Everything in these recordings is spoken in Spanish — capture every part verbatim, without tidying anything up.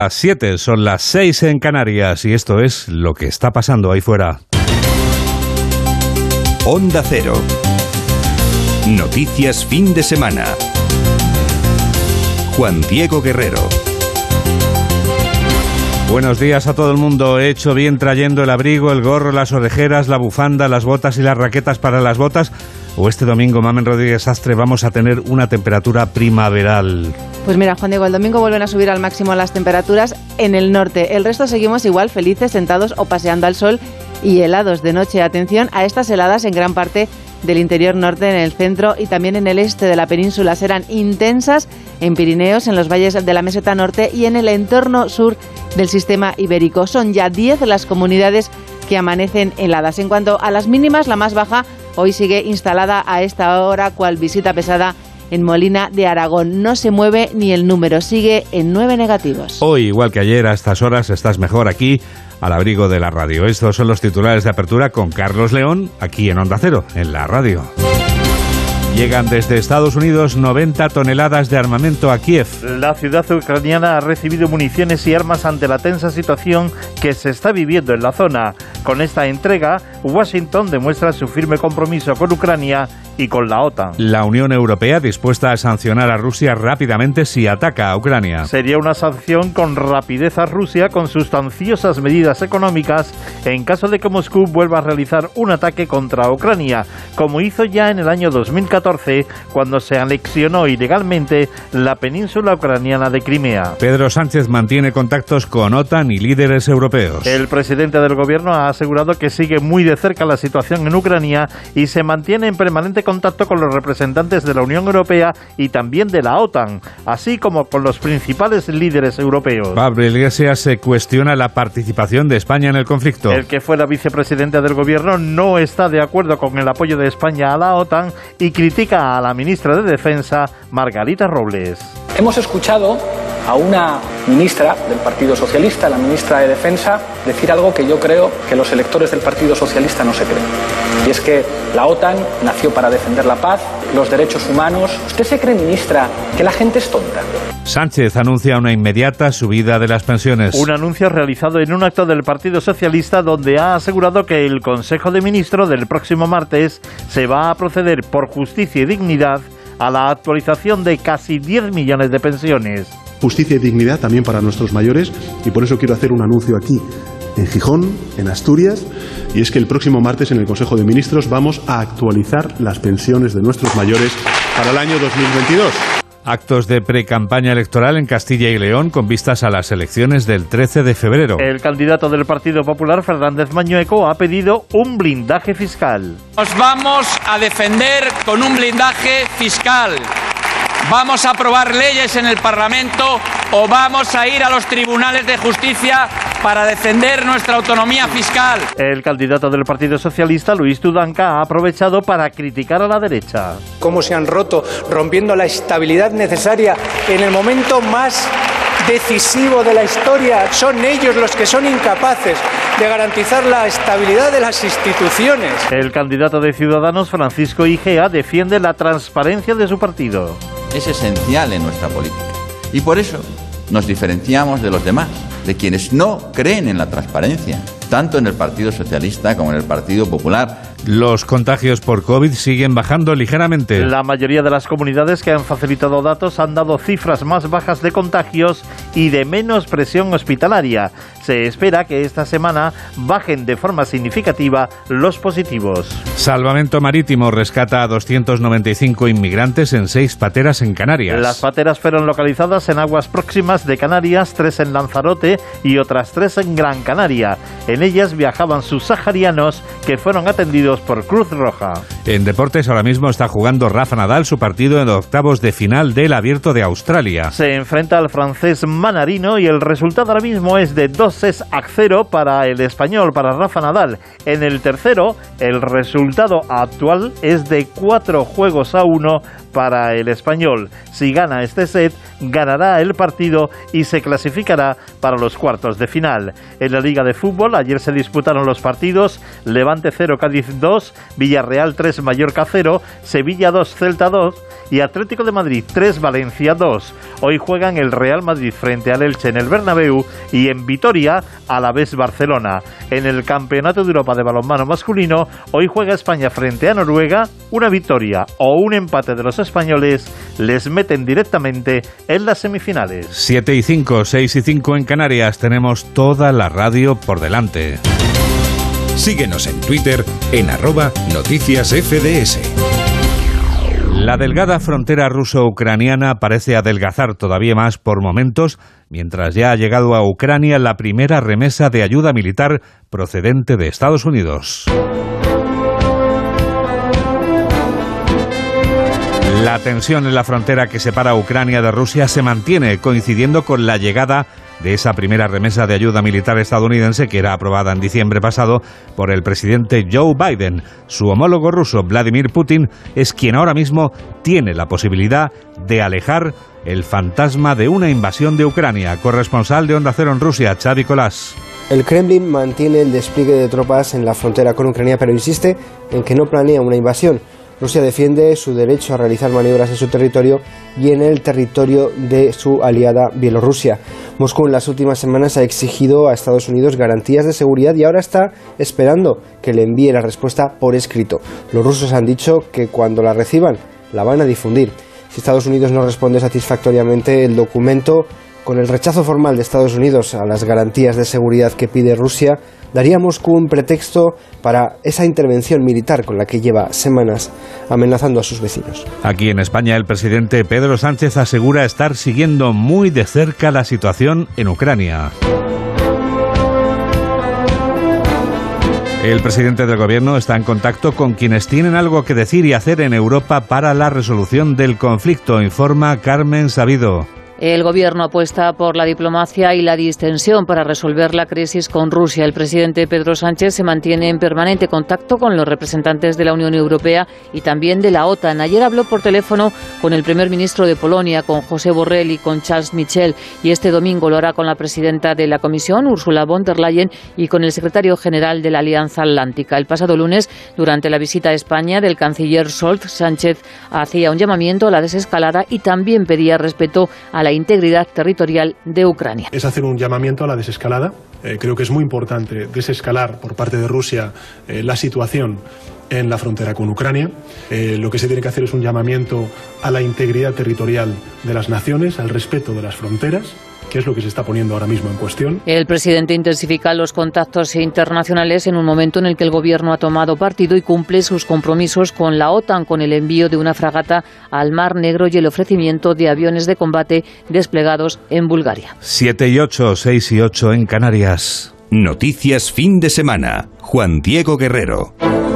Las siete, son las seis en Canarias y esto es lo que está pasando ahí fuera. Onda Cero. Noticias fin de semana. Juan Diego Guerrero. Buenos días a todo el mundo. He hecho bien trayendo el abrigo, el gorro, las orejeras, la bufanda, las botas y las raquetas para las botas. O este domingo, Mamen Rodríguez Astre, vamos a tener una temperatura primaveral. Pues mira, Juan Diego, el domingo vuelven a subir al máximo las temperaturas en el norte. El resto seguimos igual, felices, sentados o paseando al sol y helados de noche. Atención a estas heladas en gran parte del interior norte, en el centro y también en el este de la península. Serán intensas en Pirineos, en los valles de la meseta norte y en el entorno sur del sistema ibérico. Son ya diez las comunidades que amanecen heladas. En cuanto a las mínimas, la más baja hoy sigue instalada a esta hora cual visita pesada en Molina de Aragón. No se mueve ni el número, sigue en nueve negativos. Hoy, igual que ayer, a estas horas estás mejor aquí, al abrigo de la radio. Estos son los titulares de apertura con Carlos León, aquí en Onda Cero, en la radio. Llegan desde Estados Unidos noventa toneladas de armamento a Kiev. La ciudad ucraniana ha recibido municiones y armas ante la tensa situación que se está viviendo en la zona. Con esta entrega, Washington demuestra su firme compromiso con Ucrania y con la OTAN. La Unión Europea dispuesta a sancionar a Rusia rápidamente si ataca a Ucrania. Sería una sanción con rapidez a Rusia con sustanciosas medidas económicas en caso de que Moscú vuelva a realizar un ataque contra Ucrania, como hizo ya en el año dos mil catorce, cuando se anexionó ilegalmente la península ucraniana de Crimea. Pedro Sánchez mantiene contactos con OTAN y líderes europeos. El presidente del gobierno ha asegurado que sigue muy de cerca la situación en Ucrania y se mantiene en permanente contacto con los representantes de la Unión Europea y también de la OTAN, así como con los principales líderes europeos. Pablo Iglesias se cuestiona la participación de España en el conflicto. El que fuera vicepresidente del gobierno no está de acuerdo con el apoyo de España a la OTAN y critica a la ministra de Defensa, Margarita Robles. Hemos escuchado a una ministra del Partido Socialista, la ministra de Defensa, decir algo que yo creo que los electores del Partido Socialista no se creen. Y es que la OTAN nació para defender la paz, los derechos humanos. ¿Usted se cree, ministra, que la gente es tonta? Sánchez anuncia una inmediata subida de las pensiones. Un anuncio realizado en un acto del Partido Socialista donde ha asegurado que el Consejo de Ministros del próximo martes se va a proceder por justicia y dignidad a la actualización de casi diez millones de pensiones. Justicia y dignidad también para nuestros mayores, y por eso quiero hacer un anuncio aquí, en Gijón, en Asturias, y es que el próximo martes en el Consejo de Ministros vamos a actualizar las pensiones de nuestros mayores para el año dos mil veintidós. Actos de precampaña electoral en Castilla y León con vistas a las elecciones del trece de febrero. El candidato del Partido Popular, Fernández Mañueco, ha pedido un blindaje fiscal. Nos vamos a defender con un blindaje fiscal. ¿Vamos a aprobar leyes en el Parlamento o vamos a ir a los tribunales de justicia para defender nuestra autonomía fiscal? El candidato del Partido Socialista, Luis Tudanca, ha aprovechado para criticar a la derecha. Cómo se han roto, rompiendo la estabilidad necesaria en el momento más decisivo de la historia. Son ellos los que son incapaces de garantizar la estabilidad de las instituciones. El candidato de Ciudadanos, Francisco Igea, defiende la transparencia de su partido. Es esencial en nuestra política y por eso nos diferenciamos de los demás, de quienes no creen en la transparencia, tanto en el Partido Socialista como en el Partido Popular. Los contagios por COVID siguen bajando ligeramente. La mayoría de las comunidades que han facilitado datos han dado cifras más bajas de contagios y de menos presión hospitalaria. Se espera que esta semana bajen de forma significativa los positivos. Salvamento Marítimo rescata a doscientos noventa y cinco inmigrantes en seis pateras en Canarias. Las pateras fueron localizadas en aguas próximas de Canarias, tres en Lanzarote y otras tres en Gran Canaria. En ellas viajaban subsaharianos que fueron atendidos por Cruz Roja. En deportes ahora mismo está jugando Rafa Nadal su partido en octavos de final del Abierto de Australia. Se enfrenta al francés Manarino y el resultado ahora mismo es de dos sets a cero para el español, para Rafa Nadal. En el tercero, el resultado actual es de cuatro juegos a uno para el español. Si gana este set, ganará el partido y se clasificará para los cuartos de final. En la Liga de Fútbol, ayer se disputaron los partidos Levante cero, Cádiz dos, Villarreal tres, Mallorca cero, Sevilla dos, Celta dos y Atlético de Madrid tres, Valencia dos. Hoy juegan el Real Madrid frente al Elche en el Bernabéu y en Vitoria, Alavés Barcelona. En el Campeonato de Europa de balonmano masculino, hoy juega España frente a Noruega. Una victoria o un empate de los españoles les meten directamente en las semifinales. siete y cinco, seis y cinco en Canarias. Tenemos toda la radio por delante. Síguenos en Twitter en arroba noticias F D S. La delgada frontera ruso-ucraniana parece adelgazar todavía más por momentos, mientras ya ha llegado a Ucrania la primera remesa de ayuda militar procedente de Estados Unidos. La tensión en la frontera que separa a Ucrania de Rusia se mantiene, coincidiendo con la llegada de esa primera remesa de ayuda militar estadounidense que era aprobada en diciembre pasado por el presidente Joe Biden. Su homólogo ruso, Vladimir Putin, es quien ahora mismo tiene la posibilidad de alejar el fantasma de una invasión de Ucrania. Corresponsal de Onda Cero en Rusia, Xavi Colás. El Kremlin mantiene el despliegue de tropas en la frontera con Ucrania, pero insiste en que no planea una invasión. Rusia defiende su derecho a realizar maniobras en su territorio y en el territorio de su aliada Bielorrusia. Moscú en las últimas semanas ha exigido a Estados Unidos garantías de seguridad y ahora está esperando que le envíe la respuesta por escrito. Los rusos han dicho que cuando la reciban la van a difundir. Si Estados Unidos no responde satisfactoriamente, el documento, con el rechazo formal de Estados Unidos a las garantías de seguridad que pide Rusia, daría a Moscú un pretexto para esa intervención militar con la que lleva semanas amenazando a sus vecinos. Aquí en España, el presidente Pedro Sánchez asegura estar siguiendo muy de cerca la situación en Ucrania. El presidente del Gobierno está en contacto con quienes tienen algo que decir y hacer en Europa para la resolución del conflicto, informa Carmen Sabido. El Gobierno apuesta por la diplomacia y la distensión para resolver la crisis con Rusia. El presidente Pedro Sánchez se mantiene en permanente contacto con los representantes de la Unión Europea y también de la OTAN. Ayer habló por teléfono con el primer ministro de Polonia, con José Borrell y con Charles Michel, y este domingo lo hará con la presidenta de la Comisión, Ursula von der Leyen, y con el secretario general de la Alianza Atlántica. El pasado lunes, durante la visita a España del canciller Scholz, Sánchez hacía un llamamiento a la desescalada y también pedía respeto a la integridad territorial de Ucrania. Es hacer un llamamiento a la desescalada. Eh, creo que es muy importante desescalar por parte de Rusia eh, la situación en la frontera con Ucrania. Eh, lo que se tiene que hacer es un llamamiento a la integridad territorial de las naciones, al respeto de las fronteras, que es lo que se está poniendo ahora mismo en cuestión. El presidente intensifica los contactos internacionales en un momento en el que el Gobierno ha tomado partido y cumple sus compromisos con la OTAN, con el envío de una fragata al Mar Negro y el ofrecimiento de aviones de combate desplegados en Bulgaria. siete y ocho, seis y ocho en Canarias. Noticias fin de semana. Juan Diego Guerrero.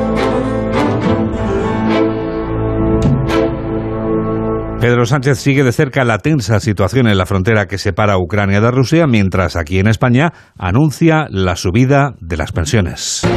Pedro Sánchez sigue de cerca la tensa situación en la frontera que separa a Ucrania de Rusia, mientras aquí en España anuncia la subida de las pensiones.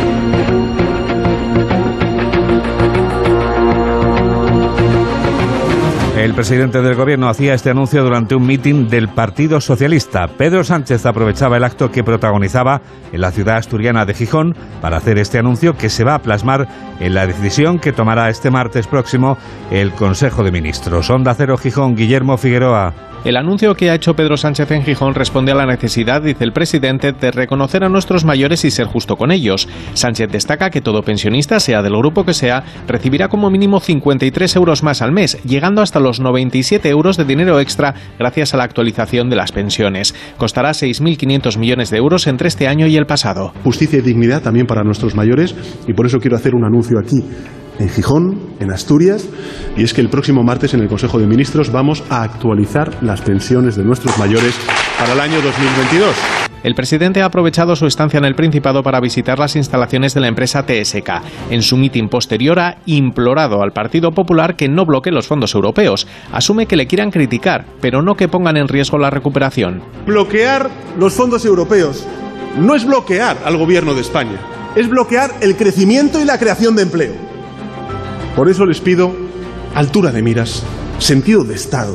El presidente del Gobierno hacía este anuncio durante un mitin del Partido Socialista. Pedro Sánchez aprovechaba el acto que protagonizaba en la ciudad asturiana de Gijón para hacer este anuncio que se va a plasmar en la decisión que tomará este martes próximo el Consejo de Ministros. Onda Cero Gijón, Guillermo Figueroa. El anuncio que ha hecho Pedro Sánchez en Gijón responde a la necesidad, dice el presidente, de reconocer a nuestros mayores y ser justo con ellos. Sánchez destaca que todo pensionista, sea del grupo que sea, recibirá como mínimo cincuenta y tres euros más al mes, llegando hasta los noventa y siete euros de dinero extra gracias a la actualización de las pensiones. Costará seis mil quinientos millones de euros entre este año y el pasado. Justicia y dignidad también para nuestros mayores, y por eso quiero hacer un anuncio aquí en Gijón, en Asturias, y es que el próximo martes en el Consejo de Ministros vamos a actualizar las pensiones de nuestros mayores para el año dos mil veintidós. El presidente ha aprovechado su estancia en el Principado para visitar las instalaciones de la empresa T S K. En su mitin posterior ha implorado al Partido Popular que no bloquee los fondos europeos. Asume que le quieran criticar, pero no que pongan en riesgo la recuperación. Bloquear los fondos europeos no es bloquear al Gobierno de España, es bloquear el crecimiento y la creación de empleo. Por eso les pido altura de miras, sentido de Estado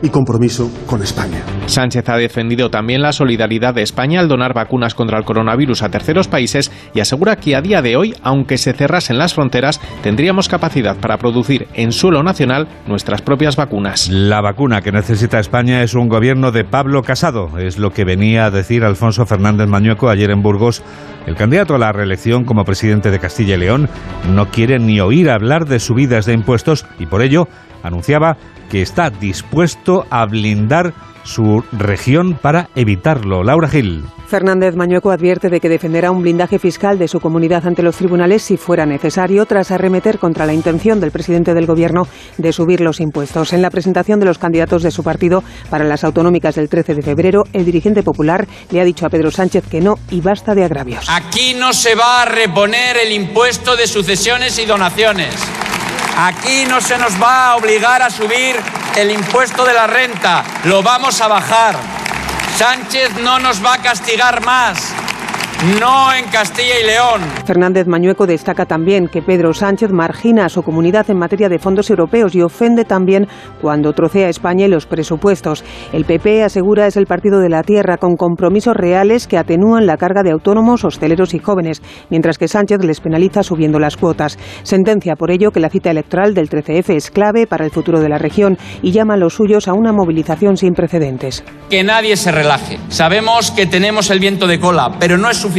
y compromiso con España. Sánchez ha defendido también la solidaridad de España al donar vacunas contra el coronavirus a terceros países y asegura que a día de hoy, aunque se cerrasen las fronteras, tendríamos capacidad para producir en suelo nacional nuestras propias vacunas. La vacuna que necesita España es un gobierno de Pablo Casado, es lo que venía a decir Alfonso Fernández Mañueco ayer en Burgos. El candidato a la reelección como presidente de Castilla y León no quiere ni oír hablar de subidas de impuestos y por ello anunciaba que está dispuesto a blindar su región para evitarlo. Laura Gil. Fernández Mañueco advierte de que defenderá un blindaje fiscal de su comunidad ante los tribunales si fuera necesario, tras arremeter contra la intención del presidente del Gobierno de subir los impuestos. En la presentación de los candidatos de su partido para las autonómicas del trece de febrero, el dirigente popular le ha dicho a Pedro Sánchez que no y basta de agravios. Aquí no se va a reponer el impuesto de sucesiones y donaciones. Aquí no se nos va a obligar a subir el impuesto de la renta, lo vamos a bajar. Sánchez no nos va a castigar más. No en Castilla y León. Fernández Mañueco destaca también que Pedro Sánchez margina a su comunidad en materia de fondos europeos y ofende también cuando trocea a España y los presupuestos. El P P, asegura, es el partido de la tierra, con compromisos reales que atenúan la carga de autónomos, hosteleros y jóvenes, mientras que Sánchez les penaliza subiendo las cuotas. Sentencia por ello que la cita electoral del trece efe es clave para el futuro de la región y llama a los suyos a una movilización sin precedentes. Que nadie se relaje. Sabemos que tenemos el viento de cola, pero no es suficiente.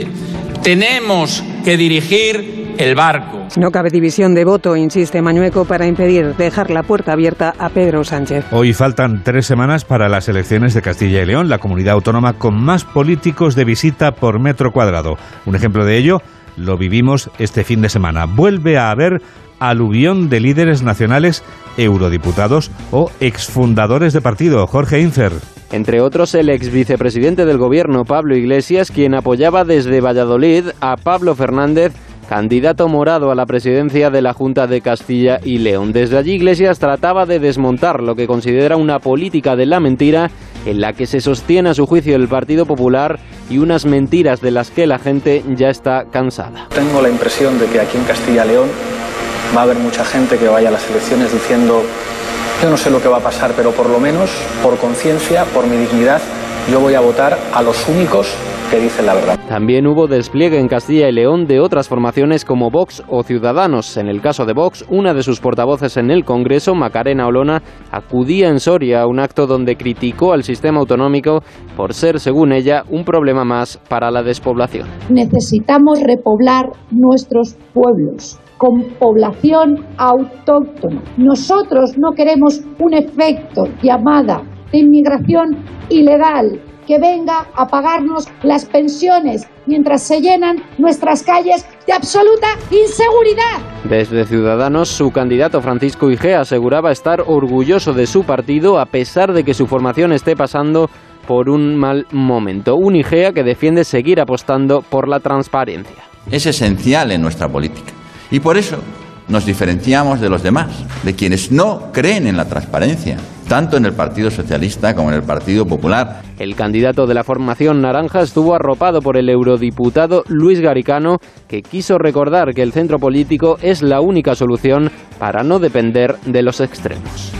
Tenemos que dirigir el barco. No cabe división de voto, insiste Mañueco, para impedir dejar la puerta abierta a Pedro Sánchez. Hoy faltan tres semanas para las elecciones de Castilla y León, la comunidad autónoma con más políticos de visita por metro cuadrado. Un ejemplo de ello lo vivimos este fin de semana. Vuelve a haber aluvión de líderes nacionales, eurodiputados o exfundadores de partido. Jorge Infer. Entre otros, el ex vicepresidente del Gobierno, Pablo Iglesias, quien apoyaba desde Valladolid a Pablo Fernández, candidato morado a la presidencia de la Junta de Castilla y León. Desde allí, Iglesias trataba de desmontar lo que considera una política de la mentira en la que se sostiene a su juicio el Partido Popular y unas mentiras de las que la gente ya está cansada. Tengo la impresión de que aquí en Castilla y León va a haber mucha gente que vaya a las elecciones diciendo: yo no sé lo que va a pasar, pero por lo menos, por conciencia, por mi dignidad, yo voy a votar a los únicos que dicen la verdad. También hubo despliegue en Castilla y León de otras formaciones como Vox o Ciudadanos. En el caso de Vox, una de sus portavoces en el Congreso, Macarena Olona, acudía en Soria a un acto donde criticó al sistema autonómico por ser, según ella, un problema más para la despoblación. Necesitamos repoblar nuestros pueblos con población autóctona. Nosotros no queremos un efecto llamada de inmigración ilegal que venga a pagarnos las pensiones mientras se llenan nuestras calles de absoluta inseguridad. Desde Ciudadanos, su candidato Francisco Igea aseguraba estar orgulloso de su partido a pesar de que su formación esté pasando por un mal momento. Un Igea que defiende seguir apostando por la transparencia. Es esencial en nuestra política. Y por eso nos diferenciamos de los demás, de quienes no creen en la transparencia, tanto en el Partido Socialista como en el Partido Popular. El candidato de la formación naranja estuvo arropado por el eurodiputado Luis Garicano, que quiso recordar que el centro político es la única solución para no depender de los extremos.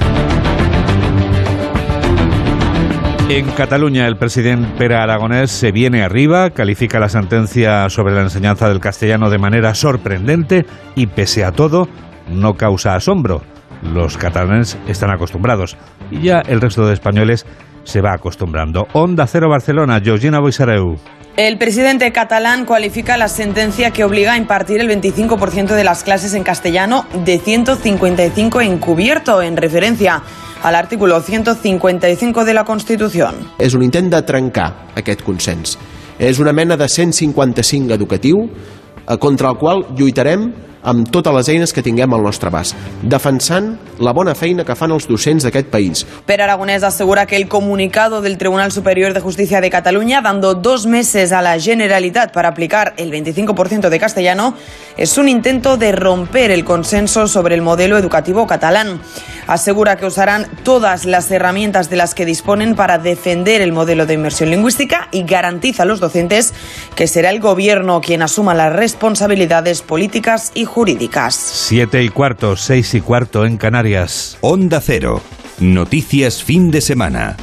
En Cataluña, el presidente Pere Aragonés se viene arriba, califica la sentencia sobre la enseñanza del castellano de manera sorprendente y, pese a todo, no causa asombro. Los catalanes están acostumbrados y ya el resto de españoles se va acostumbrando. Onda Cero Barcelona, Georgina Boixareu. El presidente catalán cualifica la sentencia que obliga a impartir el veinticinco por ciento de las clases en castellano de ciento cincuenta y cinco encubierto, en referencia al artículo ciento cincuenta y cinco de la Constitución. És un intent de trencar aquest consens. És una mena de cent cinquanta-cinc educatiu contra el qual lluitarem amb totes les eines que tinguem al nostre abast, defensant la bona feina que fan els docents d'aquest país. Pere Aragonés asegura que el comunicado del Tribunal Superior de Justicia de Cataluña, dando dos meses a la Generalitat para aplicar el veinticinco por ciento de castellano, es un intento de romper el consenso sobre el modelo educativo catalán. Asegura que usarán todas las herramientas de las que disponen para defender el modelo de inmersión lingüística y garantiza a los docentes que será el Gobierno quien asuma las responsabilidades políticas y jurídicas. Siete y cuarto, seis y cuarto en Canarias. Onda Cero. Noticias fin de semana.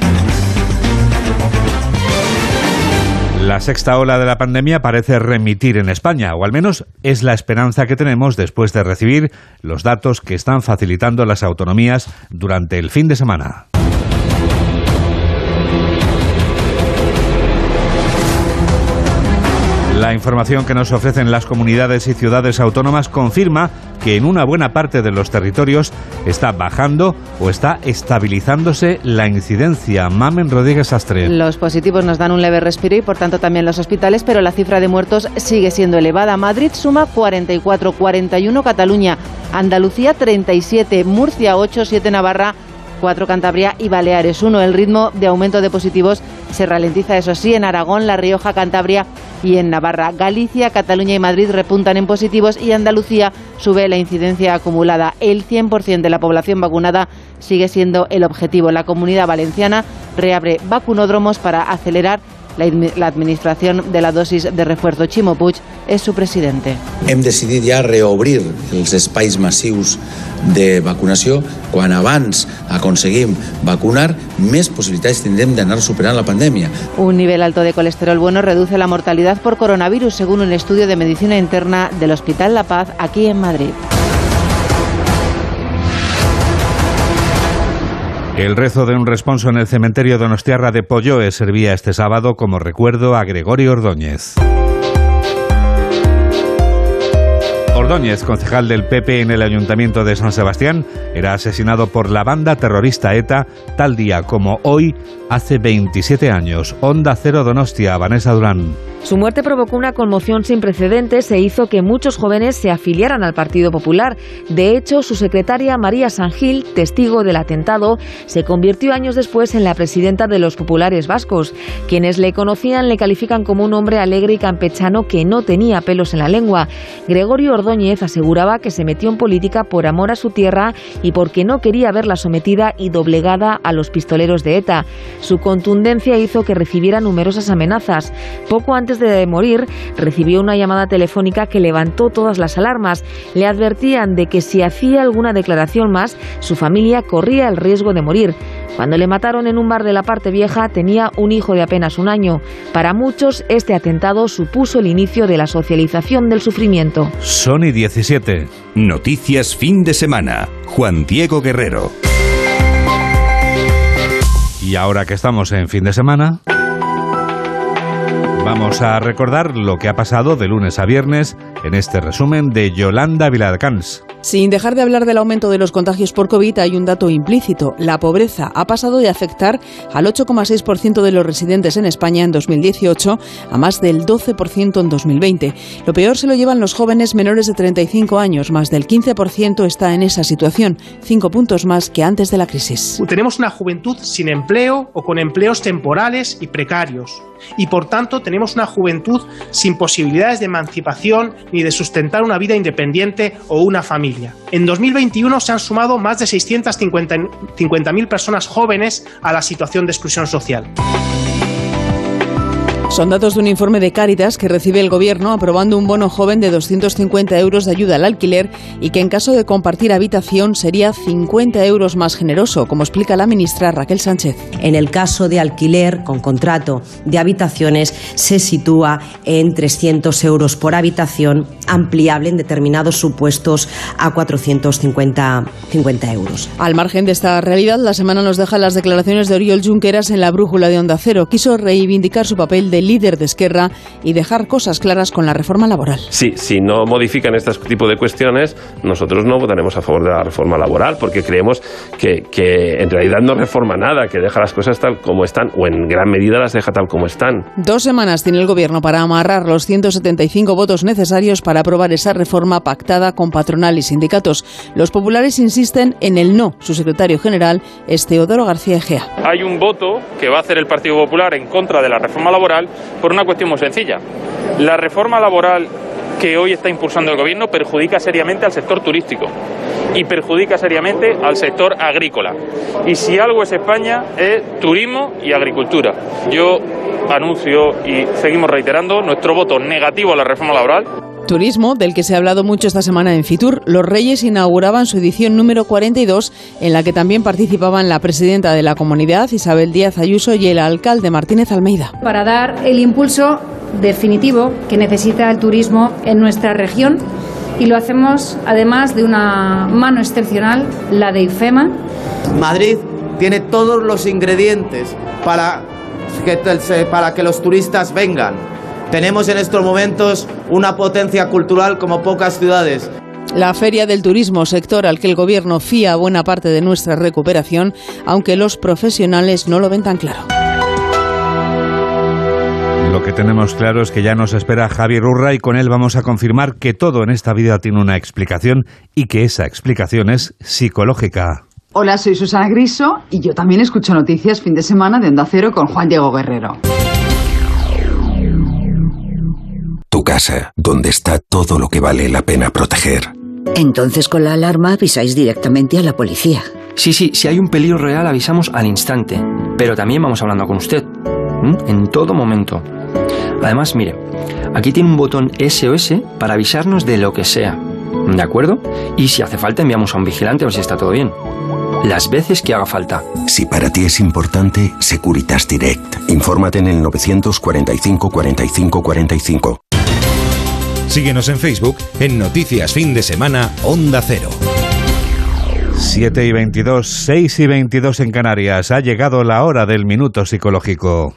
La sexta ola de la pandemia parece remitir en España, o al menos es la esperanza que tenemos después de recibir los datos que están facilitando las autonomías durante el fin de semana. La información que nos ofrecen las comunidades y ciudades autónomas confirma que en una buena parte de los territorios está bajando o está estabilizándose la incidencia. Mamen Rodríguez Astre. Los positivos nos dan un leve respiro y por tanto también los hospitales, pero la cifra de muertos sigue siendo elevada. Madrid suma cuarenta y cuatro, cuarenta y uno Cataluña, Andalucía treinta y siete, Murcia ocho, siete Navarra, cuatro Cantabria y Baleares uno. El ritmo de aumento de positivos se ralentiza, eso sí, en Aragón, La Rioja, Cantabria y en Navarra. Galicia, Cataluña y Madrid repuntan en positivos y Andalucía sube la incidencia acumulada. El cien por ciento de la población vacunada sigue siendo el objetivo. La Comunidad Valenciana reabre vacunódromos para acelerar la administración de la dosis de refuerzo. Ximo Puig és su presidente. Hem decidit ja reobrir els espais massius de vacunació. Quan abans aconseguim vacunar, més possibilitats tindrem d'anar superant la pandèmia. Un nivel alto de colesterol bueno reduce la mortalidad por coronavirus, según un estudio de medicina interna del Hospital La Paz, aquí en Madrid. El rezo de un responso en el cementerio donostiarra de Polloe servía este sábado como recuerdo a Gregorio Ordóñez. Ordóñez, concejal del P P en el Ayuntamiento de San Sebastián, era asesinado por la banda terrorista ETA tal día como hoy, hace veintisiete años. Onda Cero Donostia, Vanessa Durán. Su muerte provocó una conmoción sin precedentes e hizo que muchos jóvenes se afiliaran al Partido Popular. De hecho, su secretaria María Sangil, testigo del atentado, se convirtió años después en la presidenta de los populares vascos. Quienes le conocían le califican como un hombre alegre y campechano que no tenía pelos en la lengua. Gregorio Ordóñez aseguraba que se metió en política por amor a su tierra y porque no quería verla sometida y doblegada a los pistoleros de ETA. Su contundencia hizo que recibiera numerosas amenazas. Poco antes de morir, recibió una llamada telefónica que levantó todas las alarmas. Le advertían de que si hacía alguna declaración más, su familia corría el riesgo de morir. Cuando le mataron en un bar de la Parte Vieja, tenía un hijo de apenas un año. Para muchos, este atentado supuso el inicio de la socialización del sufrimiento. Sony diecisiete. Noticias fin de semana. Juan Diego Guerrero. Y ahora que estamos en fin de semana, vamos a recordar lo que ha pasado de lunes a viernes en este resumen de Yolanda Viladecans. Sin dejar de hablar del aumento de los contagios por COVID, hay un dato implícito. La pobreza ha pasado de afectar al ocho coma seis por ciento de los residentes en España en dos mil dieciocho a más del doce por ciento en dos mil veinte. Lo peor se lo llevan los jóvenes menores de treinta y cinco años. Más del quince por ciento está en esa situación, cinco puntos más que antes de la crisis. Tenemos una juventud sin empleo o con empleos temporales y precarios. Y por tanto tenemos una juventud sin posibilidades de emancipación ni de sustentar una vida independiente o una familia. En dos mil veintiuno se han sumado más de seiscientas cincuenta mil personas jóvenes a la situación de exclusión social. Son datos de un informe de Cáritas que recibe el Gobierno aprobando un bono joven de doscientos cincuenta euros de ayuda al alquiler y que en caso de compartir habitación sería cincuenta euros más generoso, como explica la ministra Raquel Sánchez. En el caso de alquiler con contrato de habitaciones se sitúa en trescientos euros por habitación, ampliable en determinados supuestos a cuatrocientos cincuenta euros. Al margen de esta realidad, la semana nos deja las declaraciones de Oriol Junqueras en la brújula de Onda Cero. Quiso reivindicar su papel de líder de Esquerra y dejar cosas claras con la reforma laboral. Sí, si no modifican este tipo de cuestiones, nosotros no votaremos a favor de la reforma laboral, porque creemos que, que en realidad no reforma nada, que deja las cosas tal como están, o en gran medida las deja tal como están. Dos semanas tiene el Gobierno para amarrar los ciento setenta y cinco votos necesarios para aprobar esa reforma pactada con patronal y sindicatos. Los populares insisten en el no. Su secretario general es Teodoro García Egea. Hay un voto que va a hacer el Partido Popular en contra de la reforma laboral por una cuestión muy sencilla. La reforma laboral que hoy está impulsando el Gobierno perjudica seriamente al sector turístico y perjudica seriamente al sector agrícola. Y si algo es España es turismo y agricultura. Yo anuncio y seguimos reiterando nuestro voto negativo a la reforma laboral. Turismo, del que se ha hablado mucho esta semana en Fitur. Los Reyes inauguraban su edición número cuarenta y dos, en la que también participaban la presidenta de la comunidad, Isabel Díaz Ayuso, y el alcalde Martínez Almeida. Para dar el impulso definitivo que necesita el turismo en nuestra región, y lo hacemos además de una mano excepcional, la de IFEMA. Madrid tiene todos los ingredientes para que, para que los turistas vengan. Tenemos en estos momentos una potencia cultural como pocas ciudades. La Feria del Turismo, sector al que el Gobierno fía buena parte de nuestra recuperación, aunque los profesionales no lo ven tan claro. Lo que tenemos claro es que ya nos espera Javier Urra, y con él vamos a confirmar que todo en esta vida tiene una explicación y que esa explicación es psicológica. Hola, soy Susana Griso y yo también escucho noticias fin de semana de Onda Cero con Juan Diego Guerrero. Tu casa, donde está todo lo que vale la pena proteger. Entonces con la alarma avisáis directamente a la policía. Sí, sí, si hay un peligro real avisamos al instante, pero también vamos hablando con usted, ¿m? En todo momento. Además, mire, aquí tiene un botón S O S para avisarnos de lo que sea, ¿de acuerdo? Y si hace falta enviamos a un vigilante a ver si está todo bien. Las veces que haga falta. Si para ti es importante, Securitas Direct. Infórmate en el novecientos cuarenta y cinco cuarenta y cinco cuarenta y cinco. Síguenos en Facebook en Noticias Fin de Semana Onda Cero. siete y veintidós, seis y veintidós en Canarias. Ha llegado la hora del minuto psicológico.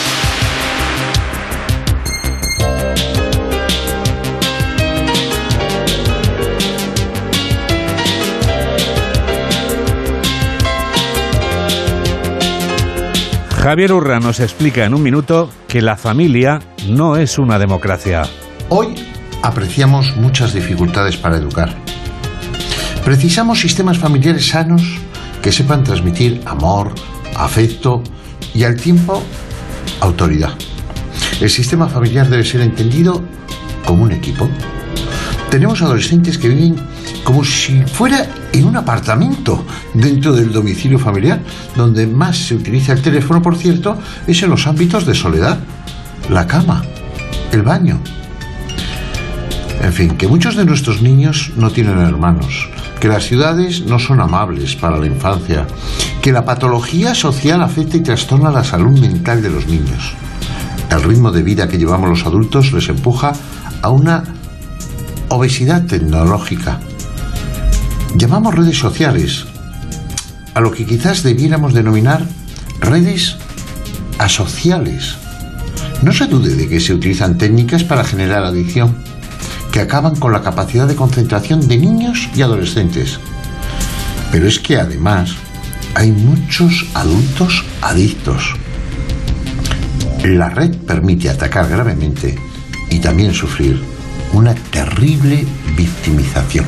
Javier Urra nos explica en un minuto que la familia no es una democracia. Hoy apreciamos muchas dificultades para educar. Precisamos sistemas familiares sanos que sepan transmitir amor, afecto y al tiempo autoridad. El sistema familiar debe ser entendido como un equipo. Tenemos adolescentes que viven como si fuera en un apartamento dentro del domicilio familiar. Donde más se utiliza el teléfono, por cierto, es en los ámbitos de soledad, la cama, el baño. En fin, que muchos de nuestros niños no tienen hermanos, que las ciudades no son amables para la infancia, que la patología social afecta y trastorna la salud mental de los niños. El ritmo de vida que llevamos los adultos les empuja a una obesidad tecnológica. Llamamos redes sociales a lo que quizás debiéramos denominar redes asociales. No se dude de que se utilizan técnicas para generar adicción, que acaban con la capacidad de concentración de niños y adolescentes. Pero es que además hay muchos adultos adictos. La red permite atacar gravemente y también sufrir una terrible victimización.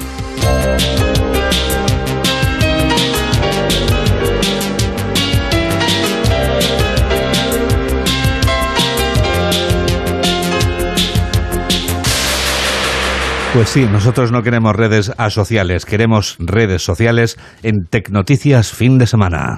Pues sí, nosotros no queremos redes asociales, queremos redes sociales en Tecnoticias Fin de Semana.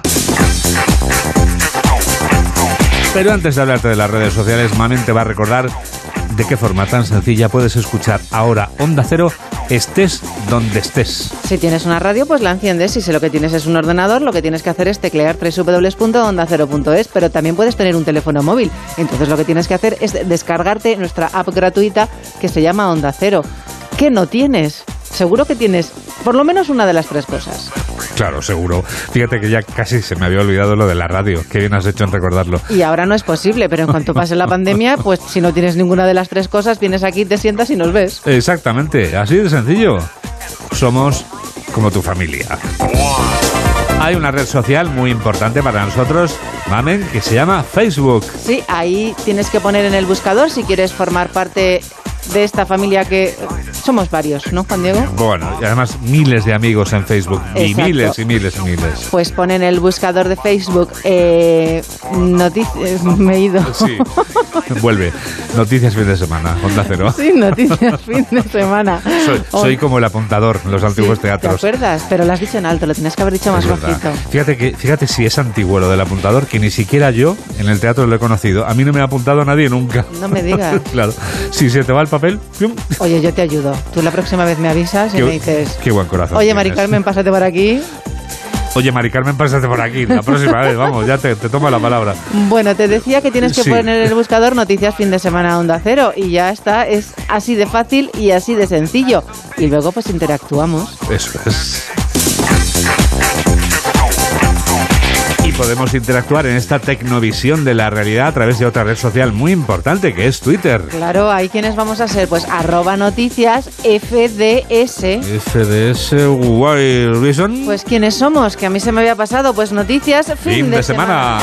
Pero antes de hablarte de las redes sociales, Mamen te va a recordar de qué forma tan sencilla puedes escuchar ahora Onda Cero, estés donde estés. Si tienes una radio, pues la enciendes, y si lo que tienes es un ordenador, lo que tienes que hacer es teclear doble u doble u doble u punto onda cero punto es, pero también puedes tener un teléfono móvil. Entonces lo que tienes que hacer es descargarte nuestra app gratuita que se llama Onda Cero. ¿Qué no tienes? Seguro que tienes por lo menos una de las tres cosas. Claro, seguro. Fíjate que ya casi se me había olvidado lo de la radio. Qué bien has hecho en recordarlo. Y ahora no es posible, pero en cuanto pase la pandemia, pues si no tienes ninguna de las tres cosas, vienes aquí, te sientas y nos ves. Exactamente, así de sencillo. Somos como tu familia. Hay una red social muy importante para nosotros, Mamen, que se llama Facebook. Sí, ahí tienes que poner en el buscador si quieres formar parte de esta familia que somos varios, ¿no, Juan Diego? Bueno, y además miles de amigos en Facebook. Y Exacto. miles y miles y miles. Pues ponen el buscador de Facebook eh, noticias, me he ido. Sí, vuelve. Noticias fin de semana, Onda Cero. Sí, noticias fin de semana. Soy, soy como el apuntador en los antiguos Sí, teatros. ¿te acuerdas? Pero lo has dicho en alto, lo tenías que haber dicho más Es verdad. bajito. Fíjate que, fíjate si es antiguo lo del apuntador, que ni siquiera yo en el teatro lo he conocido. A mí no me ha apuntado nadie nunca. No me digas. Claro. Si se te va el papel, ¡pium! Oye, yo te ayudo. Tú la próxima vez me avisas y Qué- me dices... qué buen corazón Oye, tienes. Mari Carmen, pásate por aquí. Oye, Mari Carmen, pásate por aquí. La próxima vez, vamos, ya te, te tomo la palabra. Bueno, te decía que tienes que Sí. poner en el buscador noticias fin de semana Onda Cero y ya está, es así de fácil y así de sencillo. Y luego pues interactuamos. Eso es. Y podemos interactuar en esta tecnovisión de la realidad a través de otra red social muy importante que es Twitter. Claro, ¿ahí quiénes vamos a ser? Pues arroba noticias F D S. F D S Wild Reason. Pues ¿quiénes somos? Que a mí se me había pasado. Pues noticias fin, Fin de semana.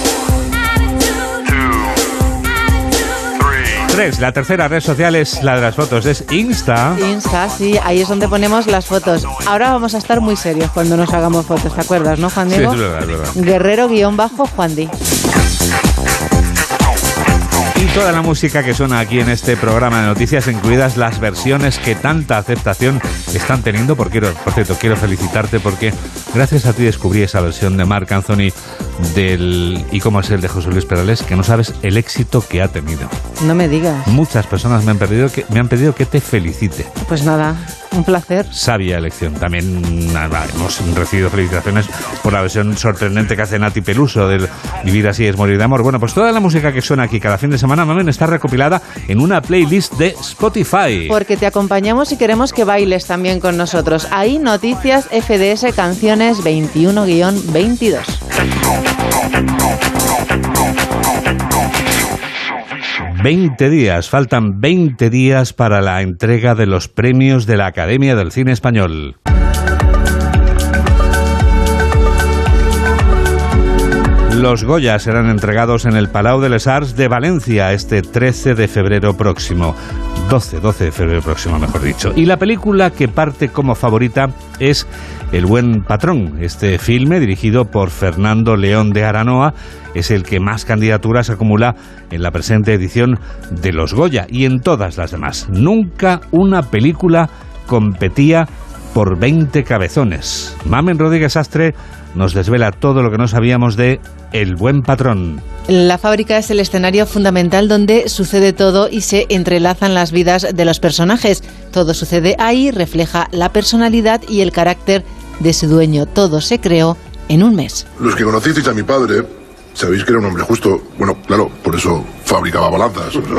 Tres. La tercera red social es la de las fotos, es Insta. Insta, sí, ahí es donde ponemos las fotos. Ahora vamos a estar muy serios cuando nos hagamos fotos, ¿te acuerdas, no, Juan Sí, Diego? es verdad, es verdad. Guerrero-Juandi. Y toda la música que suena aquí en este programa de noticias, incluidas las versiones que tanta aceptación están teniendo. Por, quiero, por cierto, quiero felicitarte porque gracias a ti descubrí esa versión de Marc Anthony del y cómo es el de José Luis Perales, que no sabes el éxito que ha tenido. No me digas. Muchas personas me han, pedido que, me han pedido que te felicite. Pues nada, un placer. Sabia elección. También nada, hemos recibido felicitaciones por la versión sorprendente que hace Nati Peluso del Vivir así es morir de amor. Bueno, pues toda la música que suena aquí cada fin de semana, Mamen, está recopilada en una playlist de Spotify. Porque te acompañamos y queremos que bailes también con nosotros. Ahí noticias F D S Canciones veintiuno veintidós. veinte días, faltan veinte días para la entrega de los premios de la Academia del Cine Español. Los Goya serán entregados en el Palau de les Arts de Valencia este trece de febrero próximo. doce, doce de febrero próximo, mejor dicho. Y la película que parte como favorita es El Buen Patrón. Este filme, dirigido por Fernando León de Aranoa, es el que más candidaturas acumula en la presente edición de los Goya y en todas las demás. Nunca una película competía por veinte cabezones. Mamen Rodríguez Astre nos desvela todo lo que no sabíamos de El Buen Patrón. La fábrica es el escenario fundamental donde sucede todo y se entrelazan las vidas de los personajes. Todo sucede ahí, refleja la personalidad y el carácter de su dueño. Todo se creó en un mes. Los que conocisteis a mi padre, sabéis que era un hombre justo. Bueno, claro, por eso fabricaba balanzas. O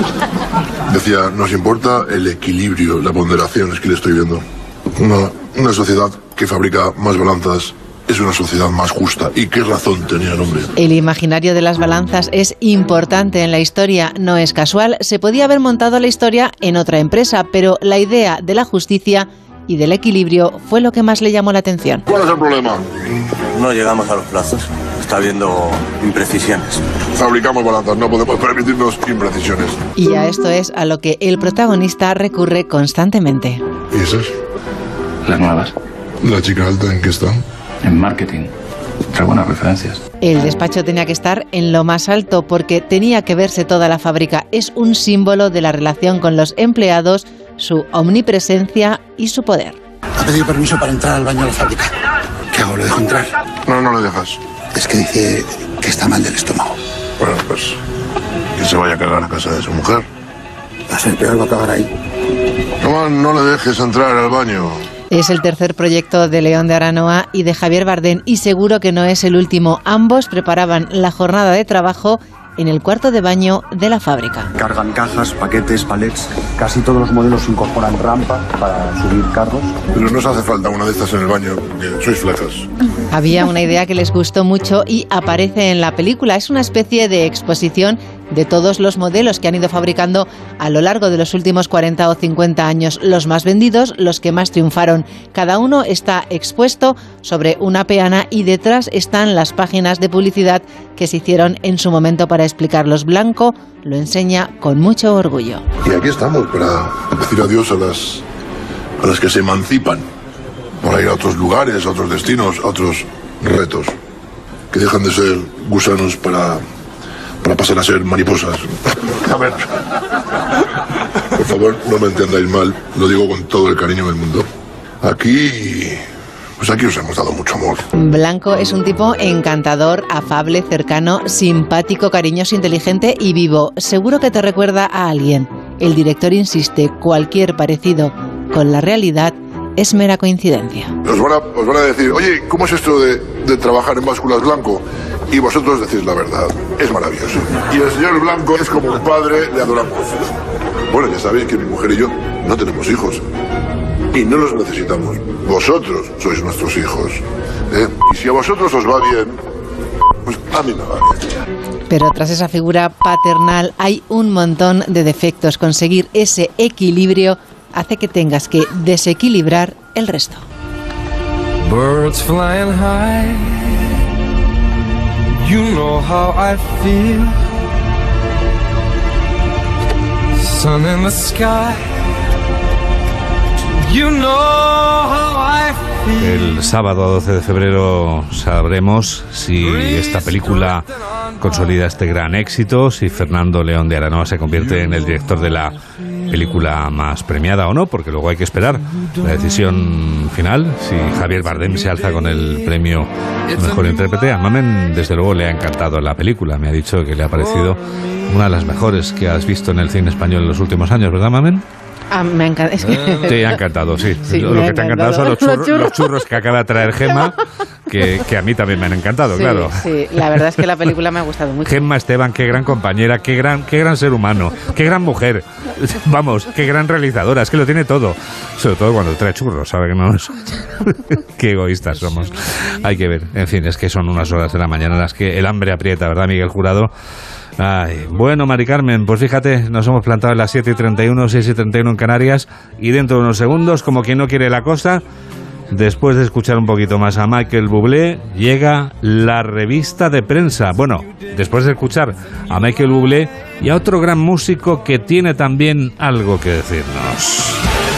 sea, decía, nos importa el equilibrio, la ponderación, es que le estoy viendo. Una, una sociedad que fabrica más balanzas es una sociedad más justa. ¿Y qué razón tenía el hombre? El imaginario de las balanzas es importante en la historia, no es casual. Se podía haber montado la historia en otra empresa, pero la idea de la justicia y del equilibrio fue lo que más le llamó la atención. ¿Cuál es el problema? No llegamos a los plazos. Está habiendo imprecisiones. Fabricamos balanzas, no podemos permitirnos imprecisiones. Y a esto es a lo que el protagonista recurre constantemente. ¿Y esas? Las nuevas. ¿La chica alta en qué está? En marketing. Trae buenas referencias. El despacho tenía que estar en lo más alto porque tenía que verse toda la fábrica. Es un símbolo de la relación con los empleados, su omnipresencia y su poder. Ha pedido permiso para entrar al baño de la fábrica. ¿Qué hago? ¿Le dejo entrar? No, no le dejas. Es que dice que está mal del estómago. Bueno, pues que se vaya a cagar a casa de su mujer. Va a ser peor, va a acabar ahí. No, no le dejes entrar al baño. Es el tercer proyecto de León de Aranoa y de Javier Bardem y seguro que no es el último. Ambos preparaban la jornada de trabajo en el cuarto de baño de la fábrica. Cargan cajas, paquetes, palets. Casi todos los modelos incorporan rampa para subir carros. Pero no os hace falta una de estas en el baño, porque sois flacas. Había una idea que les gustó mucho y aparece en la película. Es una especie de exposición de todos los modelos que han ido fabricando a lo largo de los últimos cuarenta o cincuenta años. Los más vendidos, los que más triunfaron. Cada uno está expuesto sobre una peana y detrás están las páginas de publicidad que se hicieron en su momento para explicarlos. Blanco lo enseña con mucho orgullo. Y aquí estamos para decir adiós a las, a las que se emancipan para ir a otros lugares, a otros destinos, a otros retos, que dejan de ser gusanos para, para pasar a ser mariposas. A ver, por favor, no me entendáis mal, lo digo con todo el cariño del mundo. Aquí, pues aquí os hemos dado mucho amor. Blanco es un tipo encantador, afable, cercano, simpático, cariñoso, inteligente y vivo. Seguro que te recuerda a alguien. El director insiste, cualquier parecido con la realidad es mera coincidencia. Os van a, os van a decir, oye, ¿cómo es esto de, de trabajar en básculas Blanco? Y vosotros decís la verdad. Es maravilloso. Y el señor Blanco es como un padre, le adoramos. Bueno, ya sabéis que mi mujer y yo no tenemos hijos. Y no los necesitamos. Vosotros sois nuestros hijos. ¿eh? Y si a vosotros os va bien, pues a mí me va bien. Pero tras esa figura paternal hay un montón de defectos. Conseguir ese equilibrio hace que tengas que desequilibrar el resto. Birds flying high, you know how I feel. Sun in the sky, you know how I feel. El sábado doce de febrero sabremos si esta película consolida este gran éxito, si Fernando León de Aranoa se convierte en el director de la película más premiada o no, porque luego hay que esperar la decisión final, si Javier Bardem se alza con el premio Mejor Intérprete. A Mamen, desde luego, le ha encantado la película, me ha dicho que le ha parecido una de las mejores que has visto en el cine español en los últimos años, ¿verdad, Mamen? Ah, me ha encantado. Es que... Te ha encantado, sí. sí lo que te ha encantado son los churros, los churros. los churros que acaba de traer Gemma, que, que a mí también me han encantado, sí, claro. Sí, la verdad es que la película me ha gustado mucho. Gemma Esteban, qué gran compañera, qué gran, qué gran ser humano, qué gran mujer. Vamos, qué gran realizadora, es que lo tiene todo. Sobre todo cuando trae churros, ¿sabe que no? Qué egoístas somos. Hay que ver. En fin, es que son unas horas de la mañana en las que el hambre aprieta, ¿verdad, Miguel Jurado? Ay, bueno, Mari Carmen, pues fíjate, nos hemos plantado en las siete y treinta y uno, seis y treinta y uno en Canarias, y dentro de unos segundos, como quien no quiere la cosa, después de escuchar un poquito más a Michael Bublé, llega la revista de prensa. Bueno, después de escuchar a Michael Bublé y a otro gran músico que tiene también algo que decirnos.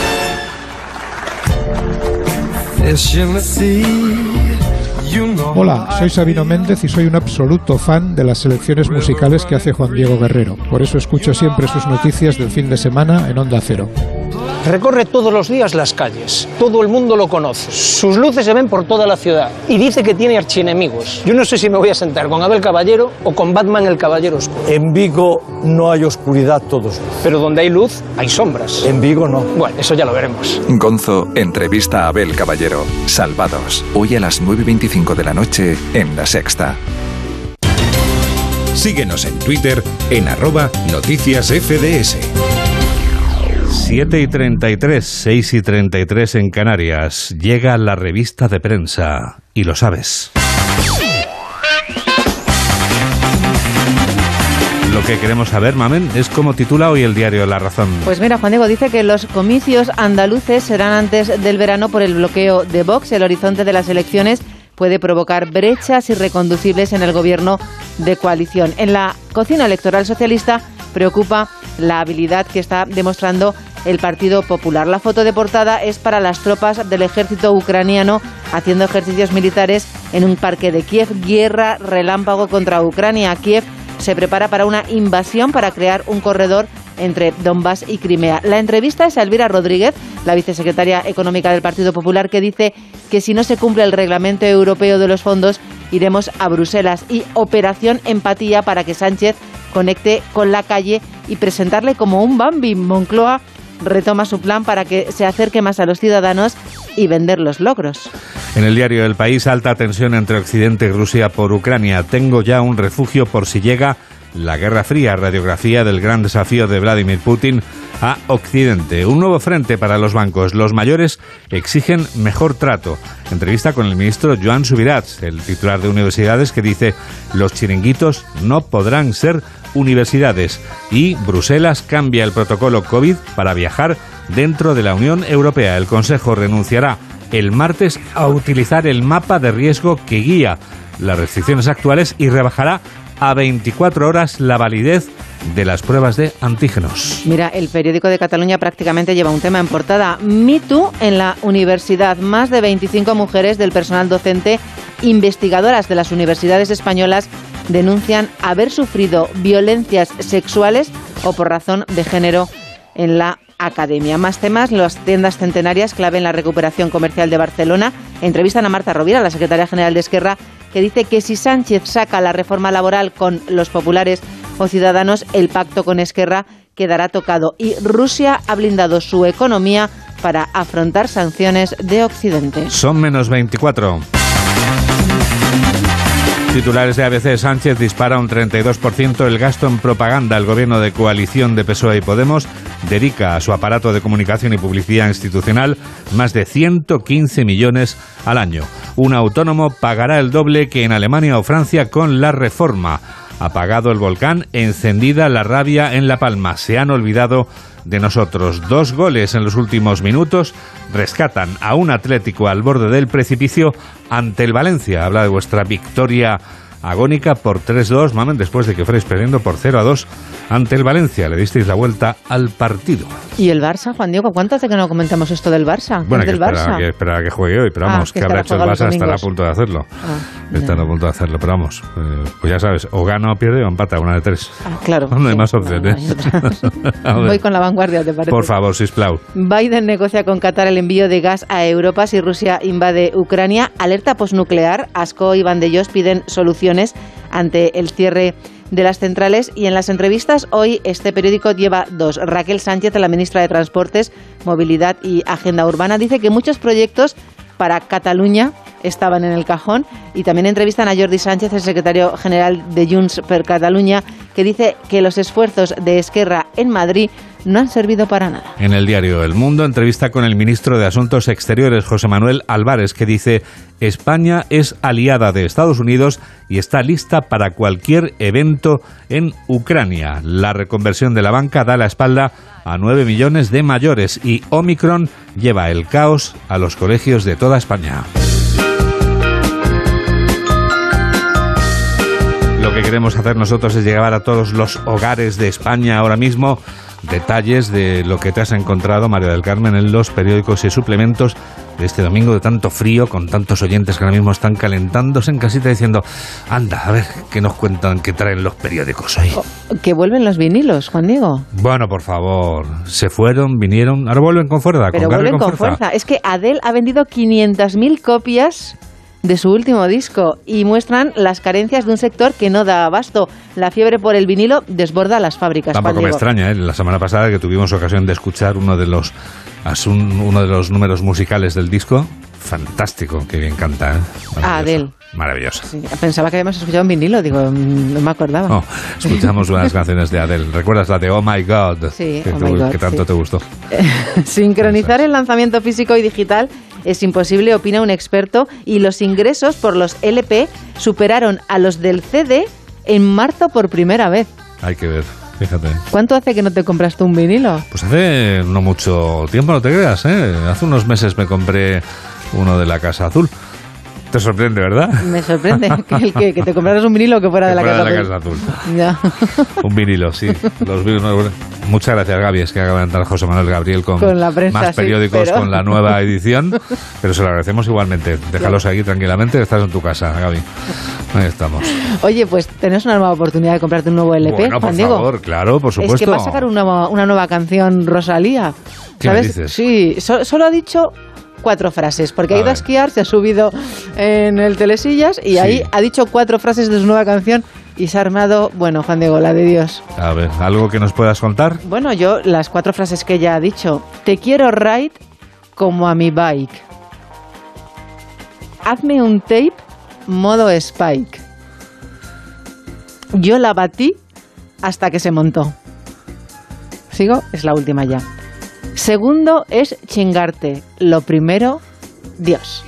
Hola, soy Sabino Méndez y soy un absoluto fan de las selecciones musicales que hace Juan Diego Guerrero. Por eso escucho siempre sus noticias del fin de semana en Onda Cero. Recorre todos los días las calles, todo el mundo lo conoce, sus luces se ven por toda la ciudad y dice que tiene archienemigos. Yo no sé si me voy a sentar con Abel Caballero o con Batman el Caballero Oscuro. En Vigo no hay oscuridad, todos. Pero donde hay luz, hay sombras. En Vigo no. Bueno, eso ya lo veremos. Gonzo entrevista a Abel Caballero. Salvados, hoy a las nueve y veinticinco de la noche en La Sexta. Síguenos en Twitter en arroba noticias F D S. siete y treinta y tres, seis y treinta y tres en Canarias. Llega la revista de prensa. Y lo sabes. Lo que queremos saber, Mamen, es cómo titula hoy el diario La Razón. Pues mira, Juan Diego dice que los comicios andaluces serán antes del verano por el bloqueo de Vox. El horizonte de las elecciones puede provocar brechas irreconducibles en el gobierno de coalición. En la cocina electoral socialista preocupa la habilidad que está demostrando el Partido Popular. La foto de portada es para las tropas del ejército ucraniano haciendo ejercicios militares en un parque de Kiev. Guerra relámpago contra Ucrania. Kiev se prepara para una invasión para crear un corredor entre Donbass y Crimea. La entrevista es a Elvira Rodríguez, la vicesecretaria económica del Partido Popular, que dice que si no se cumple el reglamento europeo de los fondos, iremos a Bruselas. Y Operación Empatía para que Sánchez conecte con la calle y presentarle como un Bambi. Moncloa retoma su plan para que se acerque más a los ciudadanos y vender los logros. En el diario El País, alta tensión entre Occidente y Rusia por Ucrania. Tengo ya un refugio por si llega la Guerra Fría, radiografía del gran desafío de Vladimir Putin a Occidente. Un nuevo frente para los bancos. Los mayores exigen mejor trato. Entrevista con el ministro Joan Subirats, el titular de universidades, que dice: los chiringuitos no podrán ser universidades. Y Bruselas cambia el protocolo COVID para viajar dentro de la Unión Europea. El Consejo renunciará el martes a utilizar el mapa de riesgo que guía las restricciones actuales y rebajará a veinticuatro horas la validez de las pruebas de antígenos. Mira, el periódico de Cataluña prácticamente lleva un tema en portada: Me Too en la universidad. Más de veinticinco mujeres del personal docente, investigadoras de las universidades españolas, denuncian haber sufrido violencias sexuales o por razón de género en la academia. Más temas: las tiendas centenarias clave en la recuperación comercial de Barcelona. Entrevistan a Marta Rovira, la secretaria general de Esquerra, que dice que si Sánchez saca la reforma laboral con los populares o Ciudadanos, el pacto con Esquerra quedará tocado. Y Rusia ha blindado su economía para afrontar sanciones de Occidente. Son menos veinticuatro. Titulares de A B C: Sánchez dispara un treinta y dos por ciento el gasto en propaganda. El gobierno de coalición de P S O E y Podemos dedica a su aparato de comunicación y publicidad institucional más de ciento quince millones al año. Un autónomo pagará el doble que en Alemania o Francia con la reforma. Apagado el volcán, encendida la rabia en La Palma. Se han olvidado de nosotros. Dos goles en los últimos minutos rescatan a un Atlético al borde del precipicio ante el Valencia. Habla de vuestra victoria agónica por tres dos, mamen, después de que fuerais perdiendo por cero a dos ante el Valencia. Le disteis la vuelta al partido. ¿Y el Barça, Juan Diego? ¿Cuánto hace que no comentamos esto del Barça? Bueno, que del espera, Barça? que espera que juegue hoy, pero vamos, ah, que, que habrá hecho el Barça, estará a punto de hacerlo. Ah, estará a punto de hacerlo, pero vamos, eh, pues ya sabes, o gana o pierde o empata, una de tres. Ah, claro. No, no hay sí, más opciones. No, voy con la vanguardia, ¿te parece? Por favor, sisplau. Biden negocia con Qatar el envío de gas a Europa si Rusia invade Ucrania. Alerta posnuclear. Ascó y Vandellós piden soluciones ante el cierre de las centrales. Y en las entrevistas hoy este periódico lleva dos. Raquel Sánchez, la ministra de Transportes, Movilidad y Agenda Urbana, dice que muchos proyectos para Cataluña estaban en el cajón. Y también entrevistan a Jordi Sánchez, el secretario general de Junts per Catalunya, que dice que los esfuerzos de Esquerra en Madrid no han servido para nada. En el diario El Mundo, entrevista con el ministro de Asuntos Exteriores, José Manuel Álvarez, que dice: España es aliada de Estados Unidos y está lista para cualquier evento en Ucrania. La reconversión de la banca da la espalda a nueve millones de mayores y Omicron lleva el caos a los colegios de toda España. Lo que queremos hacer nosotros es llevar a todos los hogares de España ahora mismo detalles de lo que te has encontrado, María del Carmen, en los periódicos y suplementos de este domingo de tanto frío, con tantos oyentes que ahora mismo están calentándose en casita diciendo: anda, a ver qué nos cuentan, qué traen los periódicos hoy. Que vuelven los vinilos, Juan Diego. Bueno, por favor, se fueron, vinieron, ahora vuelven con fuerza. Pero con vuelven con con fuerza. fuerza. Es que Adele ha vendido quinientas mil copias de su último disco y muestran las carencias de un sector que no da abasto. La fiebre por el vinilo desborda las fábricas. Tampoco me extraña, ¿eh? La semana pasada que tuvimos ocasión de escuchar uno de los uno de los números musicales del disco, fantástico, que bien canta, ¿eh? Ah, Adele. Maravillosa. Sí, pensaba que habíamos escuchado un vinilo, digo, no me acordaba. No, escuchamos unas canciones de Adele. ¿Recuerdas la de Oh My God? Sí, que, oh tú, my God, que tanto sí. te gustó. Sincronizar el lanzamiento físico y digital es imposible, opina un experto, y los ingresos por los L P superaron a los del C D en marzo por primera vez. Hay que ver, fíjate. ¿Cuánto hace que no te compraste un vinilo? Pues hace no mucho tiempo, no te creas, ¿eh? Hace unos meses me compré uno de la Casa Azul. Te sorprende, ¿verdad? Me sorprende que, el que, que te compraras un vinilo que fuera que de la, fuera casa, de la azul. Casa Azul. Ya. Un vinilo, sí. Los vinilos. Muchas gracias, Gaby. Es que acaba de entrar José Manuel Gabriel con, con la prensa, más periódicos, sí, pero... con la nueva edición. Pero se lo agradecemos igualmente. Déjalos aquí tranquilamente. Estás en tu casa, Gaby. Ahí estamos. Oye, pues tenés una nueva oportunidad de comprarte un nuevo L P, bueno, Juan por Diego. favor, claro, por supuesto. Es que va a sacar una, una nueva canción, Rosalía. ¿Qué ¿Sabes? me dices? Sí, so, solo ha dicho cuatro frases, porque A ha ido ver. a esquiar, se ha subido en el Telesillas y Sí. ahí ha dicho cuatro frases de su nueva canción y se ha armado, bueno, Juan Diego, la de Dios. A ver, ¿algo que nos puedas contar? Bueno, yo, las cuatro frases que ella ha dicho: te quiero ride como a mi bike. Hazme un tape modo Spike. Yo la batí hasta que se montó. ¿Sigo? Es la última ya. Segundo es chingarte. Lo primero, Dios.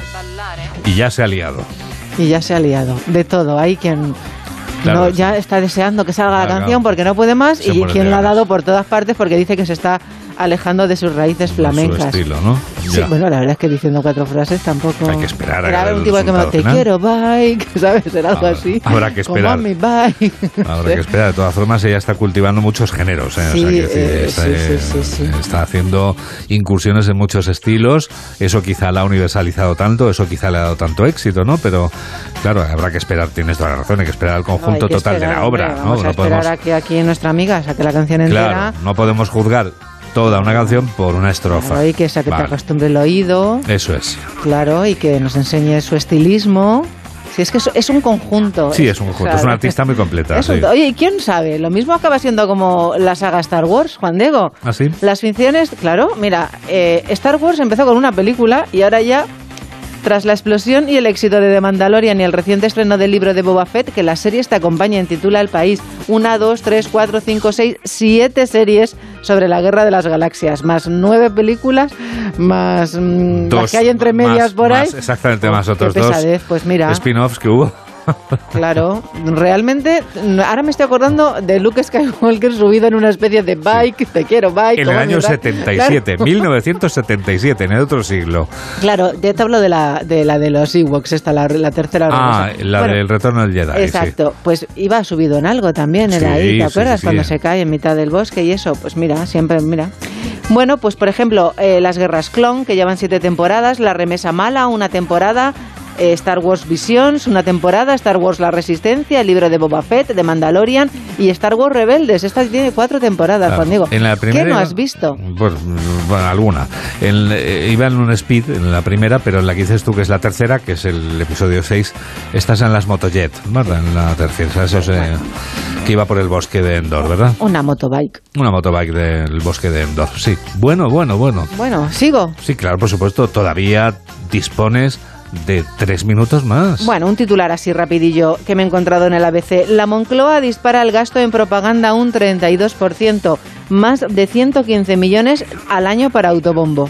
Y ya se ha liado. Y ya se ha liado. De todo. Hay quien Claro, no, ya está deseando que salga claro, la canción porque no puede más, se y quien la ha ganas. dado por todas partes porque dice que se está alejando de sus raíces flamencas. Su estilo, ¿no? Sí, Ya. bueno, la verdad es que diciendo cuatro frases tampoco... Hay que esperar a Era ver un el tipo que me resultado te final. quiero, bye, ¿sabes? Era algo Ah, así. habrá que esperar. Como, mami, bye. Habrá que esperar. De todas formas, ella está cultivando muchos géneros. ¿eh? Sí, o sea, que, decir, eh, está, sí, eh, sí, sí, sí. está haciendo incursiones en muchos estilos. Eso quizá la ha universalizado tanto, eso quizá le ha dado tanto éxito, ¿no? Pero, claro, habrá que esperar, tienes toda la razón, hay que esperar al No, hay conjunto que total esperar, de la obra. hombre, ¿no? Vamos a No esperar podemos, a que aquí nuestra amiga saque la canción entera. claro, no podemos juzgar toda una canción por una estrofa. Claro, y que, sea, que Vale. te acostumbre el oído. Eso es. Claro, y que nos enseñe su estilismo. Si es que es, es un conjunto. Sí, es un conjunto, es una artista muy completa. Es un- sí. Oye, ¿y quién sabe? Lo mismo acaba siendo como la saga Star Wars, Juan Diego. ¿Ah, sí? Las ficciones, claro, mira, eh, Star Wars empezó con una película y ahora ya, tras la explosión y el éxito de The Mandalorian y el reciente estreno del libro de Boba Fett, que la serie te acompaña en Titula El País, una, dos, tres, cuatro, cinco, seis, siete series sobre la Guerra de las Galaxias, más nueve películas, más mm, las Dos que hay entre medias más- por ahí. más, exactamente, más Qué otros dos pesadez, pues mira. spin-offs que hubo. Claro, realmente, ahora me estoy acordando de Luke Skywalker subido en una especie de bike, te quiero bike. En el ¿cómo año me da? setenta y siete, Claro. mil novecientos setenta y siete, en el otro siglo. Claro, ya te hablo de la de la de los Ewoks, esta, la, la tercera. Ah, horrorosa. la Bueno, del retorno del Jedi. exacto, pues iba subido en algo también, era Sí, ahí, ¿te sí, acuerdas? sí, sí. Cuando se cae en mitad del bosque y eso, pues mira, siempre, mira. Bueno, pues por ejemplo, eh, las guerras clon, que llevan siete temporadas, la remesa mala, una temporada, eh, Star Wars Visions, una temporada, Star Wars La Resistencia, el libro de Boba Fett, de Mandalorian y Star Wars Rebeldes. Esta tiene cuatro temporadas, Claro. Juan Diego. En la primera ¿Qué no iba- has visto? Pues, bueno, alguna. En- eh, iba en un speed en la primera, pero en la que dices tú que es la tercera, que es el episodio seis, estás en las motojet, ¿verdad? En la tercera, o sea, eso es, eh, que iba por el bosque de Endor, ¿verdad? Una motobike. Una motobike del bosque de Endor, sí. Bueno, bueno, bueno. Bueno, sigo. Sí, claro, por supuesto, todavía dispones de tres minutos más. Bueno, un titular así rapidillo que me he encontrado en el A B C. La Moncloa dispara el gasto en propaganda un treinta y dos por ciento, más de ciento quince millones al año para autobombo.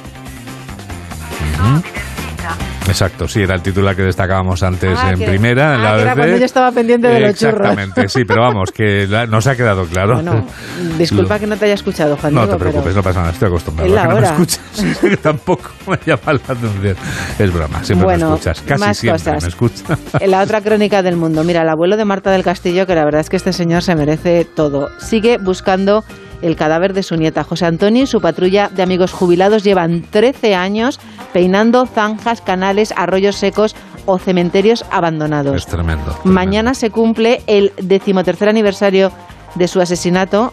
Ujú. Exacto, sí, era el titular que destacábamos antes Ah, en que- primera, en la ah, que era A B C. cuando yo estaba pendiente de los churros. Exactamente, sí, pero vamos, que la- nos ha quedado claro. Bueno, disculpa que no te haya escuchado, Juan No Diego, te preocupes, pero no pasa nada, estoy acostumbrado es a la que no me hora. escuchas. Que tampoco me llama la atención. Es broma, siempre Bueno, me escuchas, casi más siempre cosas. me escuchas. En la otra crónica del mundo, mira, el abuelo de Marta del Castillo, que la verdad es que este señor se merece todo, sigue buscando el cadáver de su nieta. José Antonio y su patrulla de amigos jubilados llevan trece años peinando zanjas, canales, arroyos secos o cementerios abandonados. Es tremendo. Mañana se cumple el decimotercer aniversario de su asesinato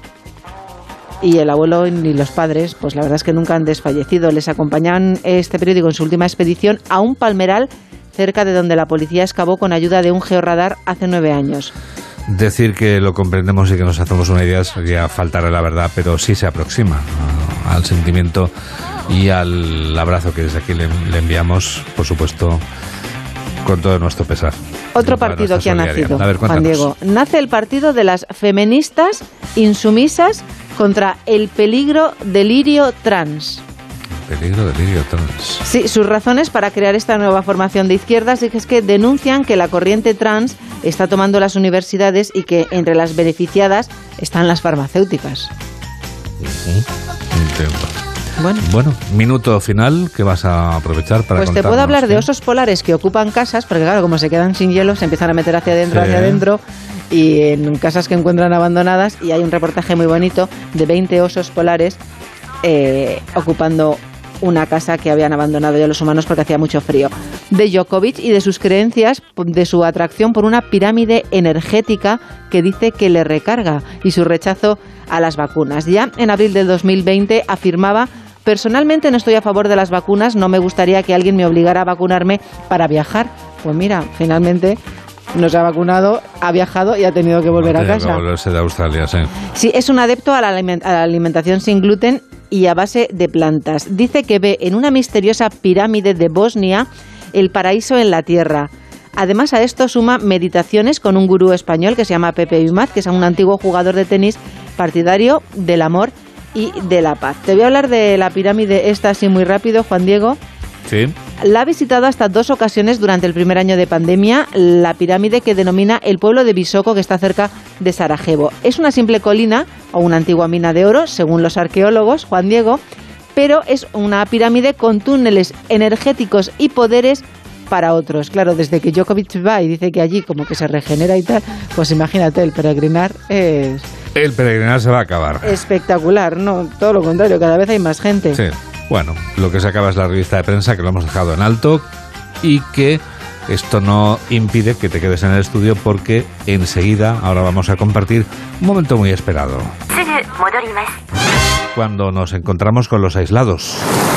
y el abuelo y los padres, pues la verdad es que nunca han desfallecido. Les acompañan este periódico en su última expedición a un palmeral cerca de donde la policía excavó con ayuda de un georradar hace nueve años. Decir que lo comprendemos y que nos hacemos una idea sería faltar a la verdad, pero sí se aproxima a- al sentimiento y al abrazo que desde aquí le, le enviamos, por supuesto, con todo nuestro pesar. Otro Toda partido nuestra que ha solidaridad. nacido, A ver, Juan cuéntanos. Diego. Nace el partido de las feministas insumisas contra el peligro delirio trans. Peligro, delirio, trans. Sí, sus razones para crear esta nueva formación de izquierdas es que denuncian que la corriente trans está tomando las universidades y que entre las beneficiadas están las farmacéuticas. Entiendo. Bueno. Bueno, minuto final que vas a aprovechar para Pues te contarnos, puedo hablar de ¿qué? osos polares que ocupan casas, porque claro, como se quedan sin hielo, se empiezan a meter hacia adentro, Sí. hacia adentro, y en casas que encuentran abandonadas, y hay un reportaje muy bonito de veinte osos polares eh, ocupando una casa que habían abandonado ya los humanos porque hacía mucho frío. De Djokovic y de sus creencias, de su atracción por una pirámide energética que dice que le recarga, y su rechazo a las vacunas. Ya en abril del dos mil veinte afirmaba: personalmente no estoy a favor de las vacunas, no me gustaría que alguien me obligara a vacunarme para viajar. Pues mira, finalmente no se ha vacunado, ha viajado y ha tenido que volver a Tenía que casa. volverse de Australia, sí. Sí, es un adepto a la, aliment- a la alimentación sin gluten y a base de plantas. Dice que ve en una misteriosa pirámide de Bosnia el paraíso en la tierra. Además, a esto suma meditaciones con un gurú español que se llama Pepe Imaz, que es un antiguo jugador de tenis partidario del amor y de la paz. Te voy a hablar de la pirámide esta así muy rápido, Juan Diego. Sí. La ha visitado hasta dos ocasiones durante el primer año de pandemia, la pirámide que denomina el pueblo de Visoko, que está cerca de Sarajevo. Es una simple colina o una antigua mina de oro, según los arqueólogos, Juan Diego, pero es una pirámide con túneles energéticos y poderes para otros. Claro, desde que Djokovic va y dice que allí como que se regenera y tal, pues imagínate, el peregrinar es... El peregrinar se va a acabar. Espectacular, no, todo lo contrario, cada vez hay más gente. Sí. Bueno, lo que se acaba es la revista de prensa, que lo hemos dejado en alto, y que esto no impide que te quedes en el estudio, porque enseguida ahora vamos a compartir un momento muy esperado. Cuando nos encontramos con los aislados.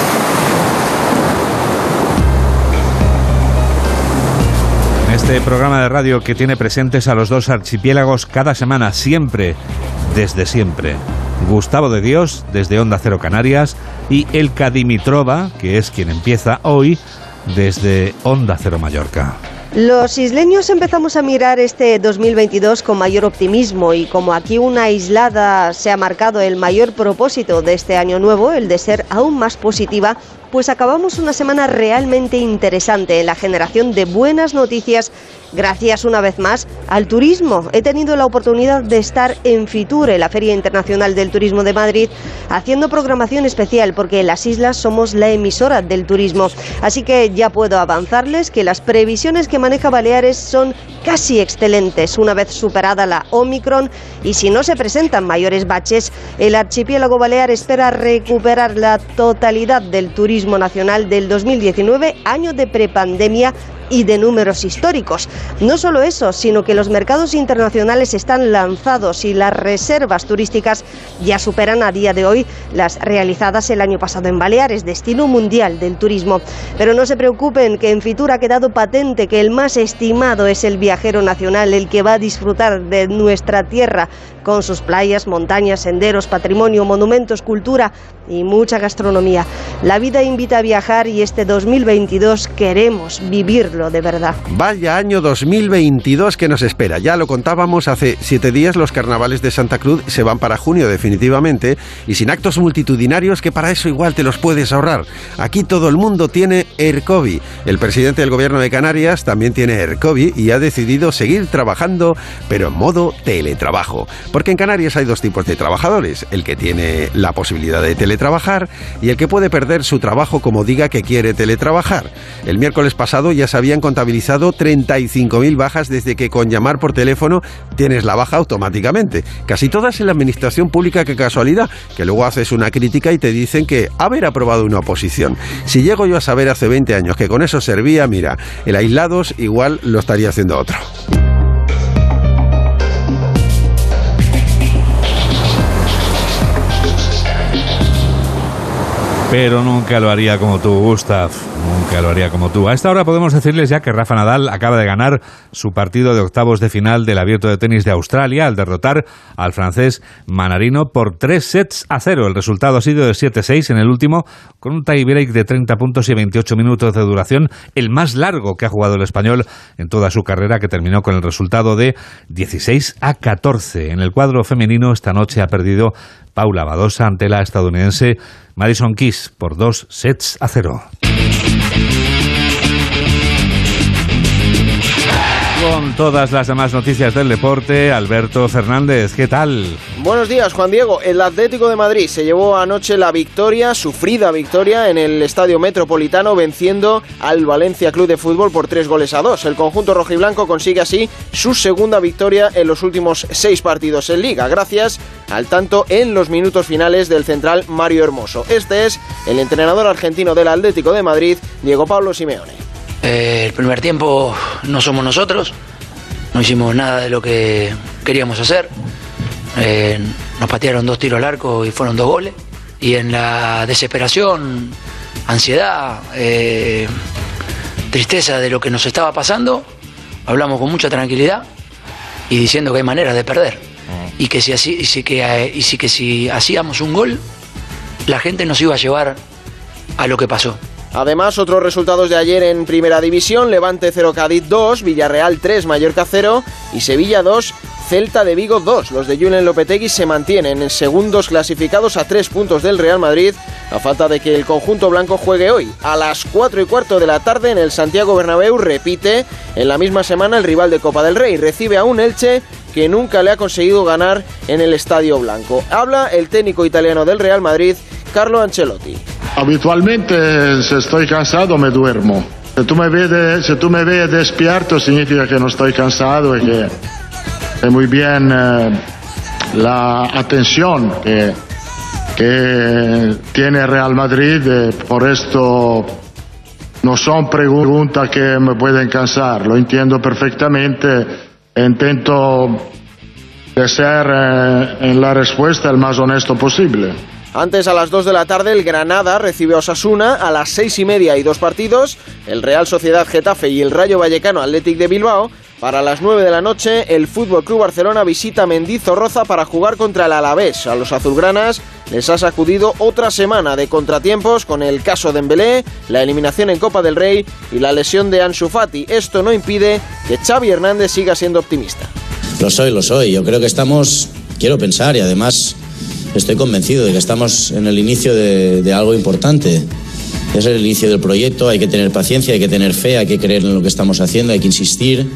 En este programa de radio que tiene presentes a los dos archipiélagos cada semana, siempre, desde siempre. Gustavo de Dios, desde Onda Cero Canarias, y Elka Dimitrova, que es quien empieza hoy, desde Onda Cero Mallorca. Los isleños empezamos a mirar este dos mil veintidós con mayor optimismo, y como aquí una aislada se ha marcado el mayor propósito de este año nuevo, el de ser aún más positiva, pues acabamos una semana realmente interesante en la generación de buenas noticias, gracias una vez más al turismo. He tenido la oportunidad de estar en Fitur, en la Feria Internacional del Turismo de Madrid, haciendo programación especial, porque en las islas somos la emisora del turismo. Así que ya puedo avanzarles que las previsiones que maneja Baleares son casi excelentes. Una vez superada la Omicron, y si no se presentan mayores baches, el archipiélago balear espera recuperar la totalidad del turismo nacional del dos mil diecinueve, año de prepandemia y de números históricos. No solo eso, sino que los mercados internacionales están lanzados y las reservas turísticas ya superan a día de hoy las realizadas el año pasado en Baleares, destino mundial del turismo. Pero no se preocupen, que en Fitur ha quedado patente que el más estimado es el viajero nacional, el que va a disfrutar de nuestra tierra con sus playas, montañas, senderos, patrimonio, monumentos, cultura y mucha gastronomía. La vida invita a viajar, y este dos mil veintidós queremos vivirlo de verdad. Vaya año dos mil veintidós que nos espera. Ya lo contábamos hace siete días, los carnavales de Santa Cruz se van para junio definitivamente, y sin actos multitudinarios, que para eso igual te los puedes ahorrar. Aquí todo el mundo tiene ERCOBI. El presidente del gobierno de Canarias también tiene ERCOBI y ha decidido seguir trabajando, pero en modo teletrabajo. Porque en Canarias hay dos tipos de trabajadores: el que tiene la posibilidad de teletrabajar y el que puede perder su trabajo como diga que quiere teletrabajar. El miércoles pasado ya se habían contabilizado treinta y cinco mil bajas desde que con llamar por teléfono tienes la baja automáticamente. Casi todas en la administración pública. Qué casualidad, que luego haces una crítica y te dicen que haber aprobado una oposición. Si llego yo a saber hace veinte años que con eso servía, mira, el aislados igual lo estaría haciendo otro. Pero nunca lo haría como tú, Gustav. Nunca lo haría como tú. A esta hora podemos decirles ya que Rafa Nadal acaba de ganar su partido de octavos de final del Abierto de Tenis de Australia al derrotar al francés Manarino por tres sets a cero. El resultado ha sido de siete seis en el último, con un tiebreak de treinta puntos y veintiocho minutos de duración, el más largo que ha jugado el español en toda su carrera, que terminó con el resultado de dieciséis a catorce. En el cuadro femenino, esta noche ha perdido Paula Badosa ante la estadounidense Madison Keys por dos sets a cero. Con todas las demás noticias del deporte, Alberto Fernández, ¿qué tal? Buenos días, Juan Diego. El Atlético de Madrid se llevó anoche la victoria, sufrida victoria, en el Estadio Metropolitano, venciendo al Valencia Club de Fútbol por tres goles a dos. El conjunto rojiblanco consigue así su segunda victoria en los últimos seis partidos en Liga, gracias al tanto en los minutos finales del central Mario Hermoso. Este es el entrenador argentino del Atlético de Madrid, Diego Pablo Simeone. Eh, el primer tiempo no somos nosotros, no hicimos nada de lo que queríamos hacer, eh, nos patearon dos tiros al arco y fueron dos goles, y en la desesperación, ansiedad, eh, tristeza de lo que nos estaba pasando, hablamos con mucha tranquilidad y diciendo que hay maneras de perder, y que si, así, y si, que, y si, que si hacíamos un gol, la gente nos iba a llevar a lo que pasó. Además, otros resultados de ayer en Primera División: Levante cero, Cádiz dos, Villarreal tres, Mallorca cero y Sevilla dos, Celta de Vigo dos. Los de Julen Lopetegui se mantienen en segundos clasificados a tres puntos del Real Madrid, a falta de que el conjunto blanco juegue hoy. A las cuatro y cuarto de la tarde en el Santiago Bernabéu repite en la misma semana el rival de Copa del Rey. Recibe a un Elche que nunca le ha conseguido ganar en el Estadio Blanco. Habla el técnico italiano del Real Madrid, Carlo Ancelotti. Habitualmente, si estoy cansado, me duermo. Si tú me ves, si tú me ves despierto, significa que no estoy cansado y que es muy bien eh, la atención que, que tiene Real Madrid. Eh, por esto no son preguntas que me pueden cansar. Lo entiendo perfectamente. Intento de ser eh, en la respuesta el más honesto posible. Antes, a las dos de la tarde, el Granada recibe a Osasuna. A las seis y media hay dos partidos: el Real Sociedad Getafe y el Rayo Vallecano Athletic de Bilbao. Para las nueve de la noche, el F C Barcelona visita Mendizorroza para jugar contra el Alavés. A los azulgranas les ha sacudido otra semana de contratiempos con el caso de Dembélé, la eliminación en Copa del Rey y la lesión de Ansu Fati. Esto no impide que Xavi Hernández siga siendo optimista. Lo soy, lo soy. Yo creo que estamos, quiero pensar, y además estoy convencido de que estamos en el inicio de, de algo importante. Es el inicio del proyecto, hay que tener paciencia, hay que tener fe, hay que creer en lo que estamos haciendo, hay que insistir.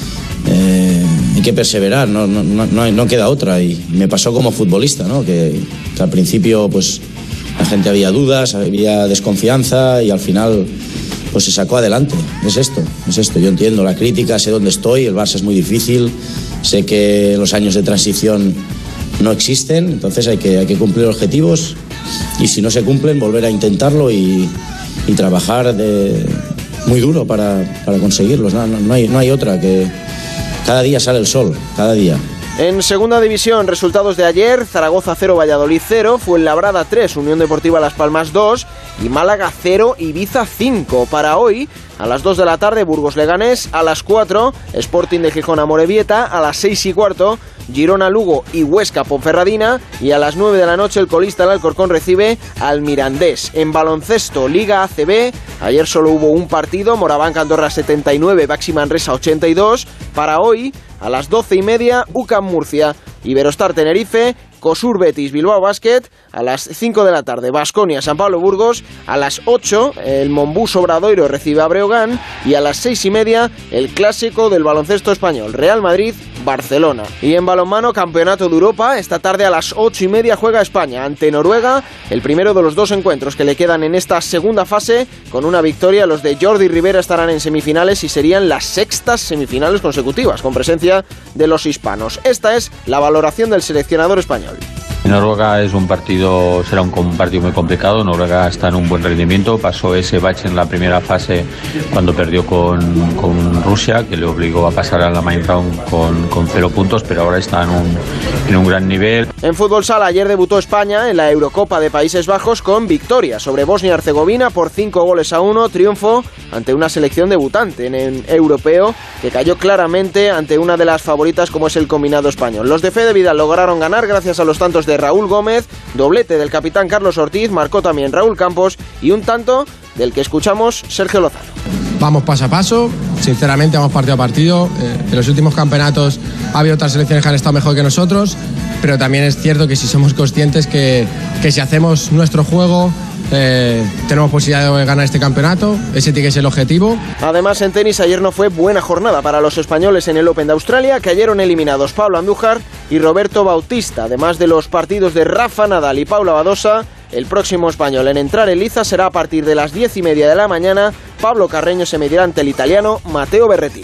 Eh, hay que perseverar, no, no, no, no queda otra. Y me pasó como futbolista, ¿no? que, que al principio pues la gente había dudas, había desconfianza y al final pues se sacó adelante. Es esto, es esto. Yo entiendo la crítica, sé dónde estoy, el Barça es muy difícil, sé que los años de transición no existen, entonces hay que, hay que cumplir objetivos y si no se cumplen volver a intentarlo y, y trabajar de, muy duro para, para conseguirlos. No, no, no, hay, no hay otra que... Cada día sale el sol, cada día. En segunda división, resultados de ayer: Zaragoza cero, Valladolid cero, Fuenlabrada tres, Unión Deportiva Las Palmas dos y Málaga cero, Ibiza cinco. Para hoy, a las dos de la tarde, Burgos Leganés; a las cuatro, Sporting de Gijón Amorebieta; a las seis y cuarto, Girona Lugo y Huesca Ponferradina; y a las nueve de la noche el colista el Alcorcón recibe al Mirandés. En baloncesto, Liga A C B, ayer solo hubo un partido: Moraván Andorra setenta y nueve, Baxi Manresa ochenta y dos. Para hoy, a las doce y media, U C A M Murcia, Iberostar Tenerife, Cosur Betis Bilbao Basket; a las cinco de la tarde, Baskonia San Pablo Burgos; a las ocho, el Monbus Obradoiro recibe a Breogán; y a las seis y media, el clásico del baloncesto español, Real Madrid Barcelona. Y en balonmano, Campeonato de Europa, esta tarde a las ocho y media juega España ante Noruega, el primero de los dos encuentros que le quedan en esta segunda fase. Con una victoria, los de Jordi Rivera estarán en semifinales y serían las sextas semifinales consecutivas con presencia de los hispanos. Esta es la valoración del seleccionador español. Noruega es un partido, será un, un partido muy complicado. Noruega está en un buen rendimiento, pasó ese bache en la primera fase cuando perdió con, con Rusia, que le obligó a pasar a la main round con, con cero puntos, pero ahora está en un, en un gran nivel. En fútbol sala, ayer debutó España en la Eurocopa de Países Bajos con victoria sobre Bosnia y Herzegovina por cinco goles a uno, triunfo ante una selección debutante en el europeo que cayó claramente ante una de las favoritas como es el combinado español. Los de Fede Vidal lograron ganar gracias a los tantos de Raúl Gómez, doblete del capitán Carlos Ortiz, marcó también Raúl Campos y un tanto del que escuchamos Sergio Lozano. Vamos paso a paso, sinceramente vamos partido a partido. Eh, en los últimos campeonatos ha habido otras selecciones que han estado mejor que nosotros, pero también es cierto que si somos conscientes que, que si hacemos nuestro juego eh, tenemos posibilidad de ganar este campeonato, ese tiene que ser el objetivo. Además, en tenis ayer no fue buena jornada para los españoles en el Open de Australia, cayeron eliminados Pablo Andújar y Roberto Bautista. Además de los partidos de Rafa Nadal y Paula Badosa, el próximo español en entrar en liza será a partir de las diez y media de la mañana. Pablo Carreño se medirá ante el italiano Matteo Berrettini.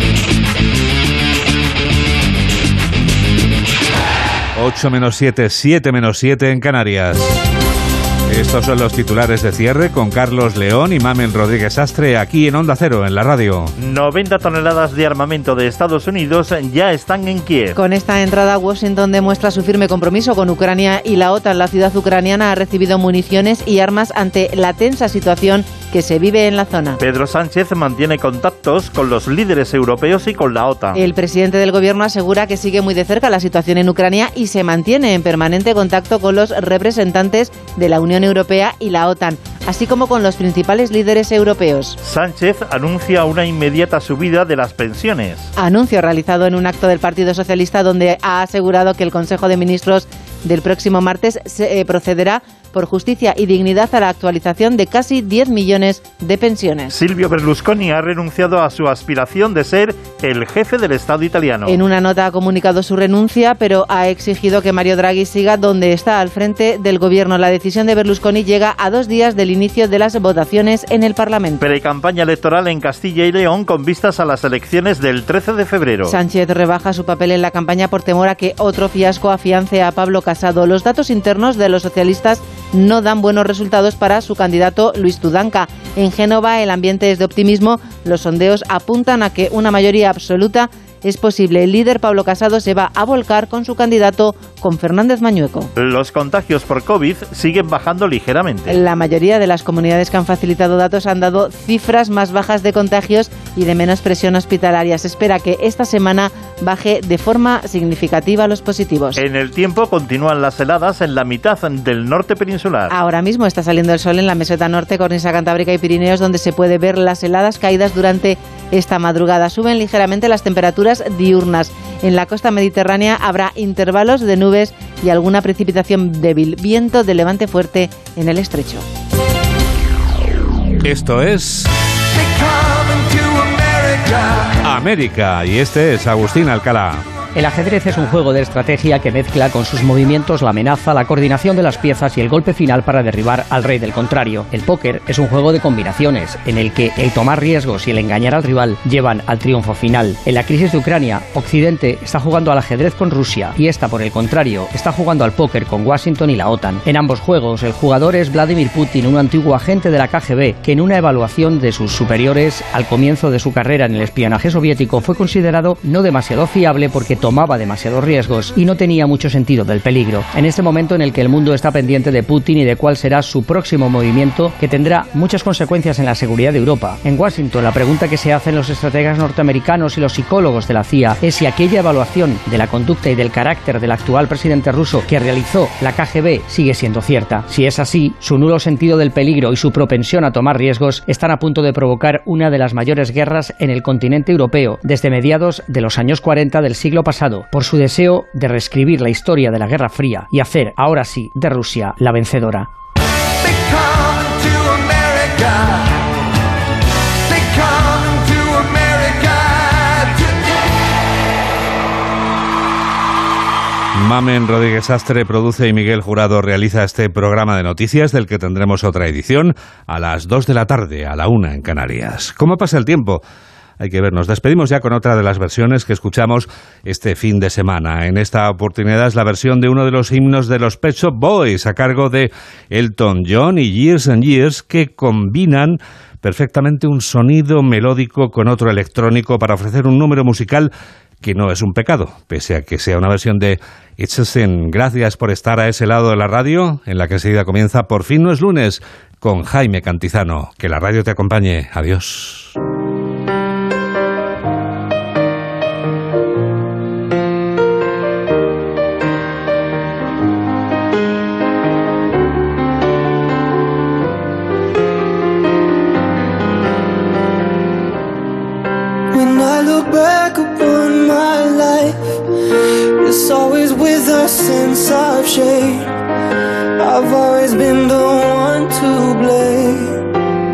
ocho menos siete, siete menos siete en Canarias. Estos son los titulares de cierre con Carlos León y Mamen Rodríguez Astre aquí en Onda Cero, en la radio. noventa toneladas de armamento de Estados Unidos ya están en Kiev. Con esta entrada, Washington demuestra su firme compromiso con Ucrania y la OTAN. La ciudad ucraniana ha recibido municiones y armas ante la tensa situación que se vive en la zona. Pedro Sánchez mantiene contactos con los líderes europeos y con la OTAN. El presidente del gobierno asegura que sigue muy de cerca la situación en Ucrania y se mantiene en permanente contacto con los representantes de la Unión Europea y la OTAN. así como con los principales líderes europeos. Sánchez anuncia una inmediata subida de las pensiones. Anuncio realizado en un acto del Partido Socialista donde ha asegurado que el Consejo de Ministros del próximo martes se, eh, procederá por justicia y dignidad a la actualización de casi diez millones de pensiones. Silvio Berlusconi ha renunciado a su aspiración de ser el jefe del Estado italiano. En una nota ha comunicado su renuncia, pero ha exigido que Mario Draghi siga donde está, al frente del gobierno. La decisión de Berlusconi llega a dos días del inicio de las votaciones en el Parlamento. Precampaña electoral en Castilla y León con vistas a las elecciones del trece de febrero. Sánchez rebaja su papel en la campaña por temor a que otro fiasco afiance a Pablo Casado. Los datos internos de los socialistas no dan buenos resultados para su candidato Luis Tudanca. En Génova el ambiente es de optimismo. Los sondeos apuntan a que una mayoría absoluta es posible. El líder Pablo Casado se va a volcar con su candidato, con Fernández Mañueco. Los contagios por COVID siguen bajando ligeramente. La mayoría de las comunidades que han facilitado datos han dado cifras más bajas de contagios y de menos presión hospitalaria. Se espera que esta semana baje de forma significativa los positivos. En el tiempo continúan las heladas en la mitad del norte peninsular. Ahora mismo está saliendo el sol en la meseta norte, cornisa cantábrica y Pirineos, donde se puede ver las heladas caídas durante esta madrugada. Suben ligeramente las temperaturas diurnas. En la costa mediterránea habrá intervalos de nubes y alguna precipitación débil. Viento de levante fuerte en el estrecho. Esto es América y este es Agustín Alcalá. El ajedrez es un juego de estrategia que mezcla con sus movimientos la amenaza, la coordinación de las piezas y el golpe final para derribar al rey del contrario. El póker es un juego de combinaciones, en el que el tomar riesgos y el engañar al rival llevan al triunfo final. En la crisis de Ucrania, Occidente está jugando al ajedrez con Rusia y esta, por el contrario, está jugando al póker con Washington y la OTAN. En ambos juegos, el jugador es Vladimir Putin, un antiguo agente de la K G B, que en una evaluación de sus superiores al comienzo de su carrera en el espionaje soviético fue considerado no demasiado fiable porque tomaba demasiados riesgos y no tenía mucho sentido del peligro. En este momento en el que el mundo está pendiente de Putin y de cuál será su próximo movimiento, que tendrá muchas consecuencias en la seguridad de Europa. En Washington, la pregunta que se hacen los estrategas norteamericanos y los psicólogos de la C I A es si aquella evaluación de la conducta y del carácter del actual presidente ruso que realizó la K G B sigue siendo cierta. Si es así, su nulo sentido del peligro y su propensión a tomar riesgos están a punto de provocar una de las mayores guerras en el continente europeo desde mediados de los años cuarenta del siglo pasado, por su deseo de reescribir la historia de la Guerra Fría y hacer, ahora sí, de Rusia la vencedora. Mamen Rodríguez Astre produce y Miguel Jurado realiza este programa de noticias del que tendremos otra edición a las dos de la tarde, a la una en Canarias. ¿Cómo pasa el tiempo? Hay que ver, nos despedimos ya con otra de las versiones que escuchamos este fin de semana. En esta oportunidad es la versión de uno de los himnos de los Pet Shop Boys a cargo de Elton John y Years and Years, que combinan perfectamente un sonido melódico con otro electrónico para ofrecer un número musical que no es un pecado, pese a que sea una versión de It's a Sin. Gracias por estar a ese lado de la radio, en la que enseguida comienza Por fin no es lunes, con Jaime Cantizano. Que la radio te acompañe. Adiós. It's always with a sense of shame. I've always been the one to blame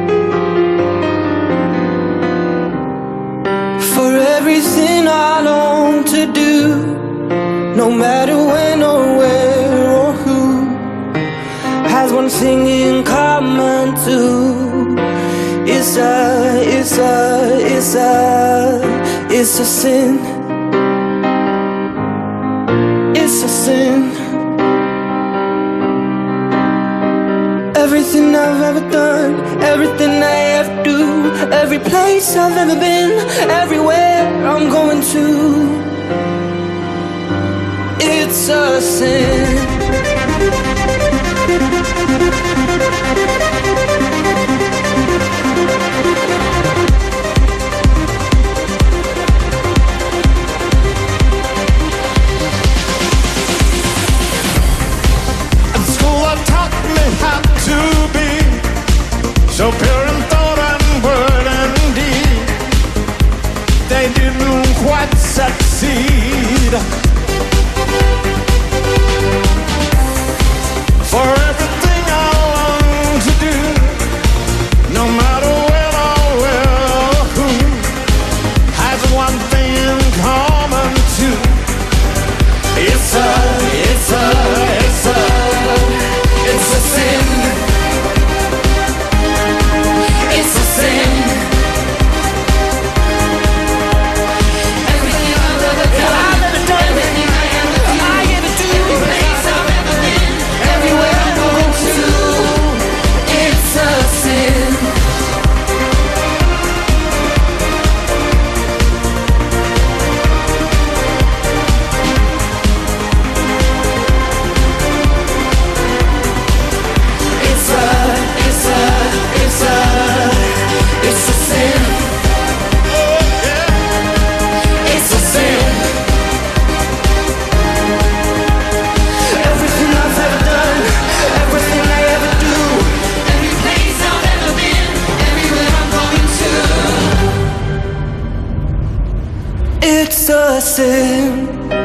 for everything I long to do, no matter when or where or who, has one thing in common too. It's a, it's a, it's a, it's a sin. It's a sin. Everything I've ever done, everything I ever do, every place I've ever been, everywhere I'm going to, it's a sin. How to be sin.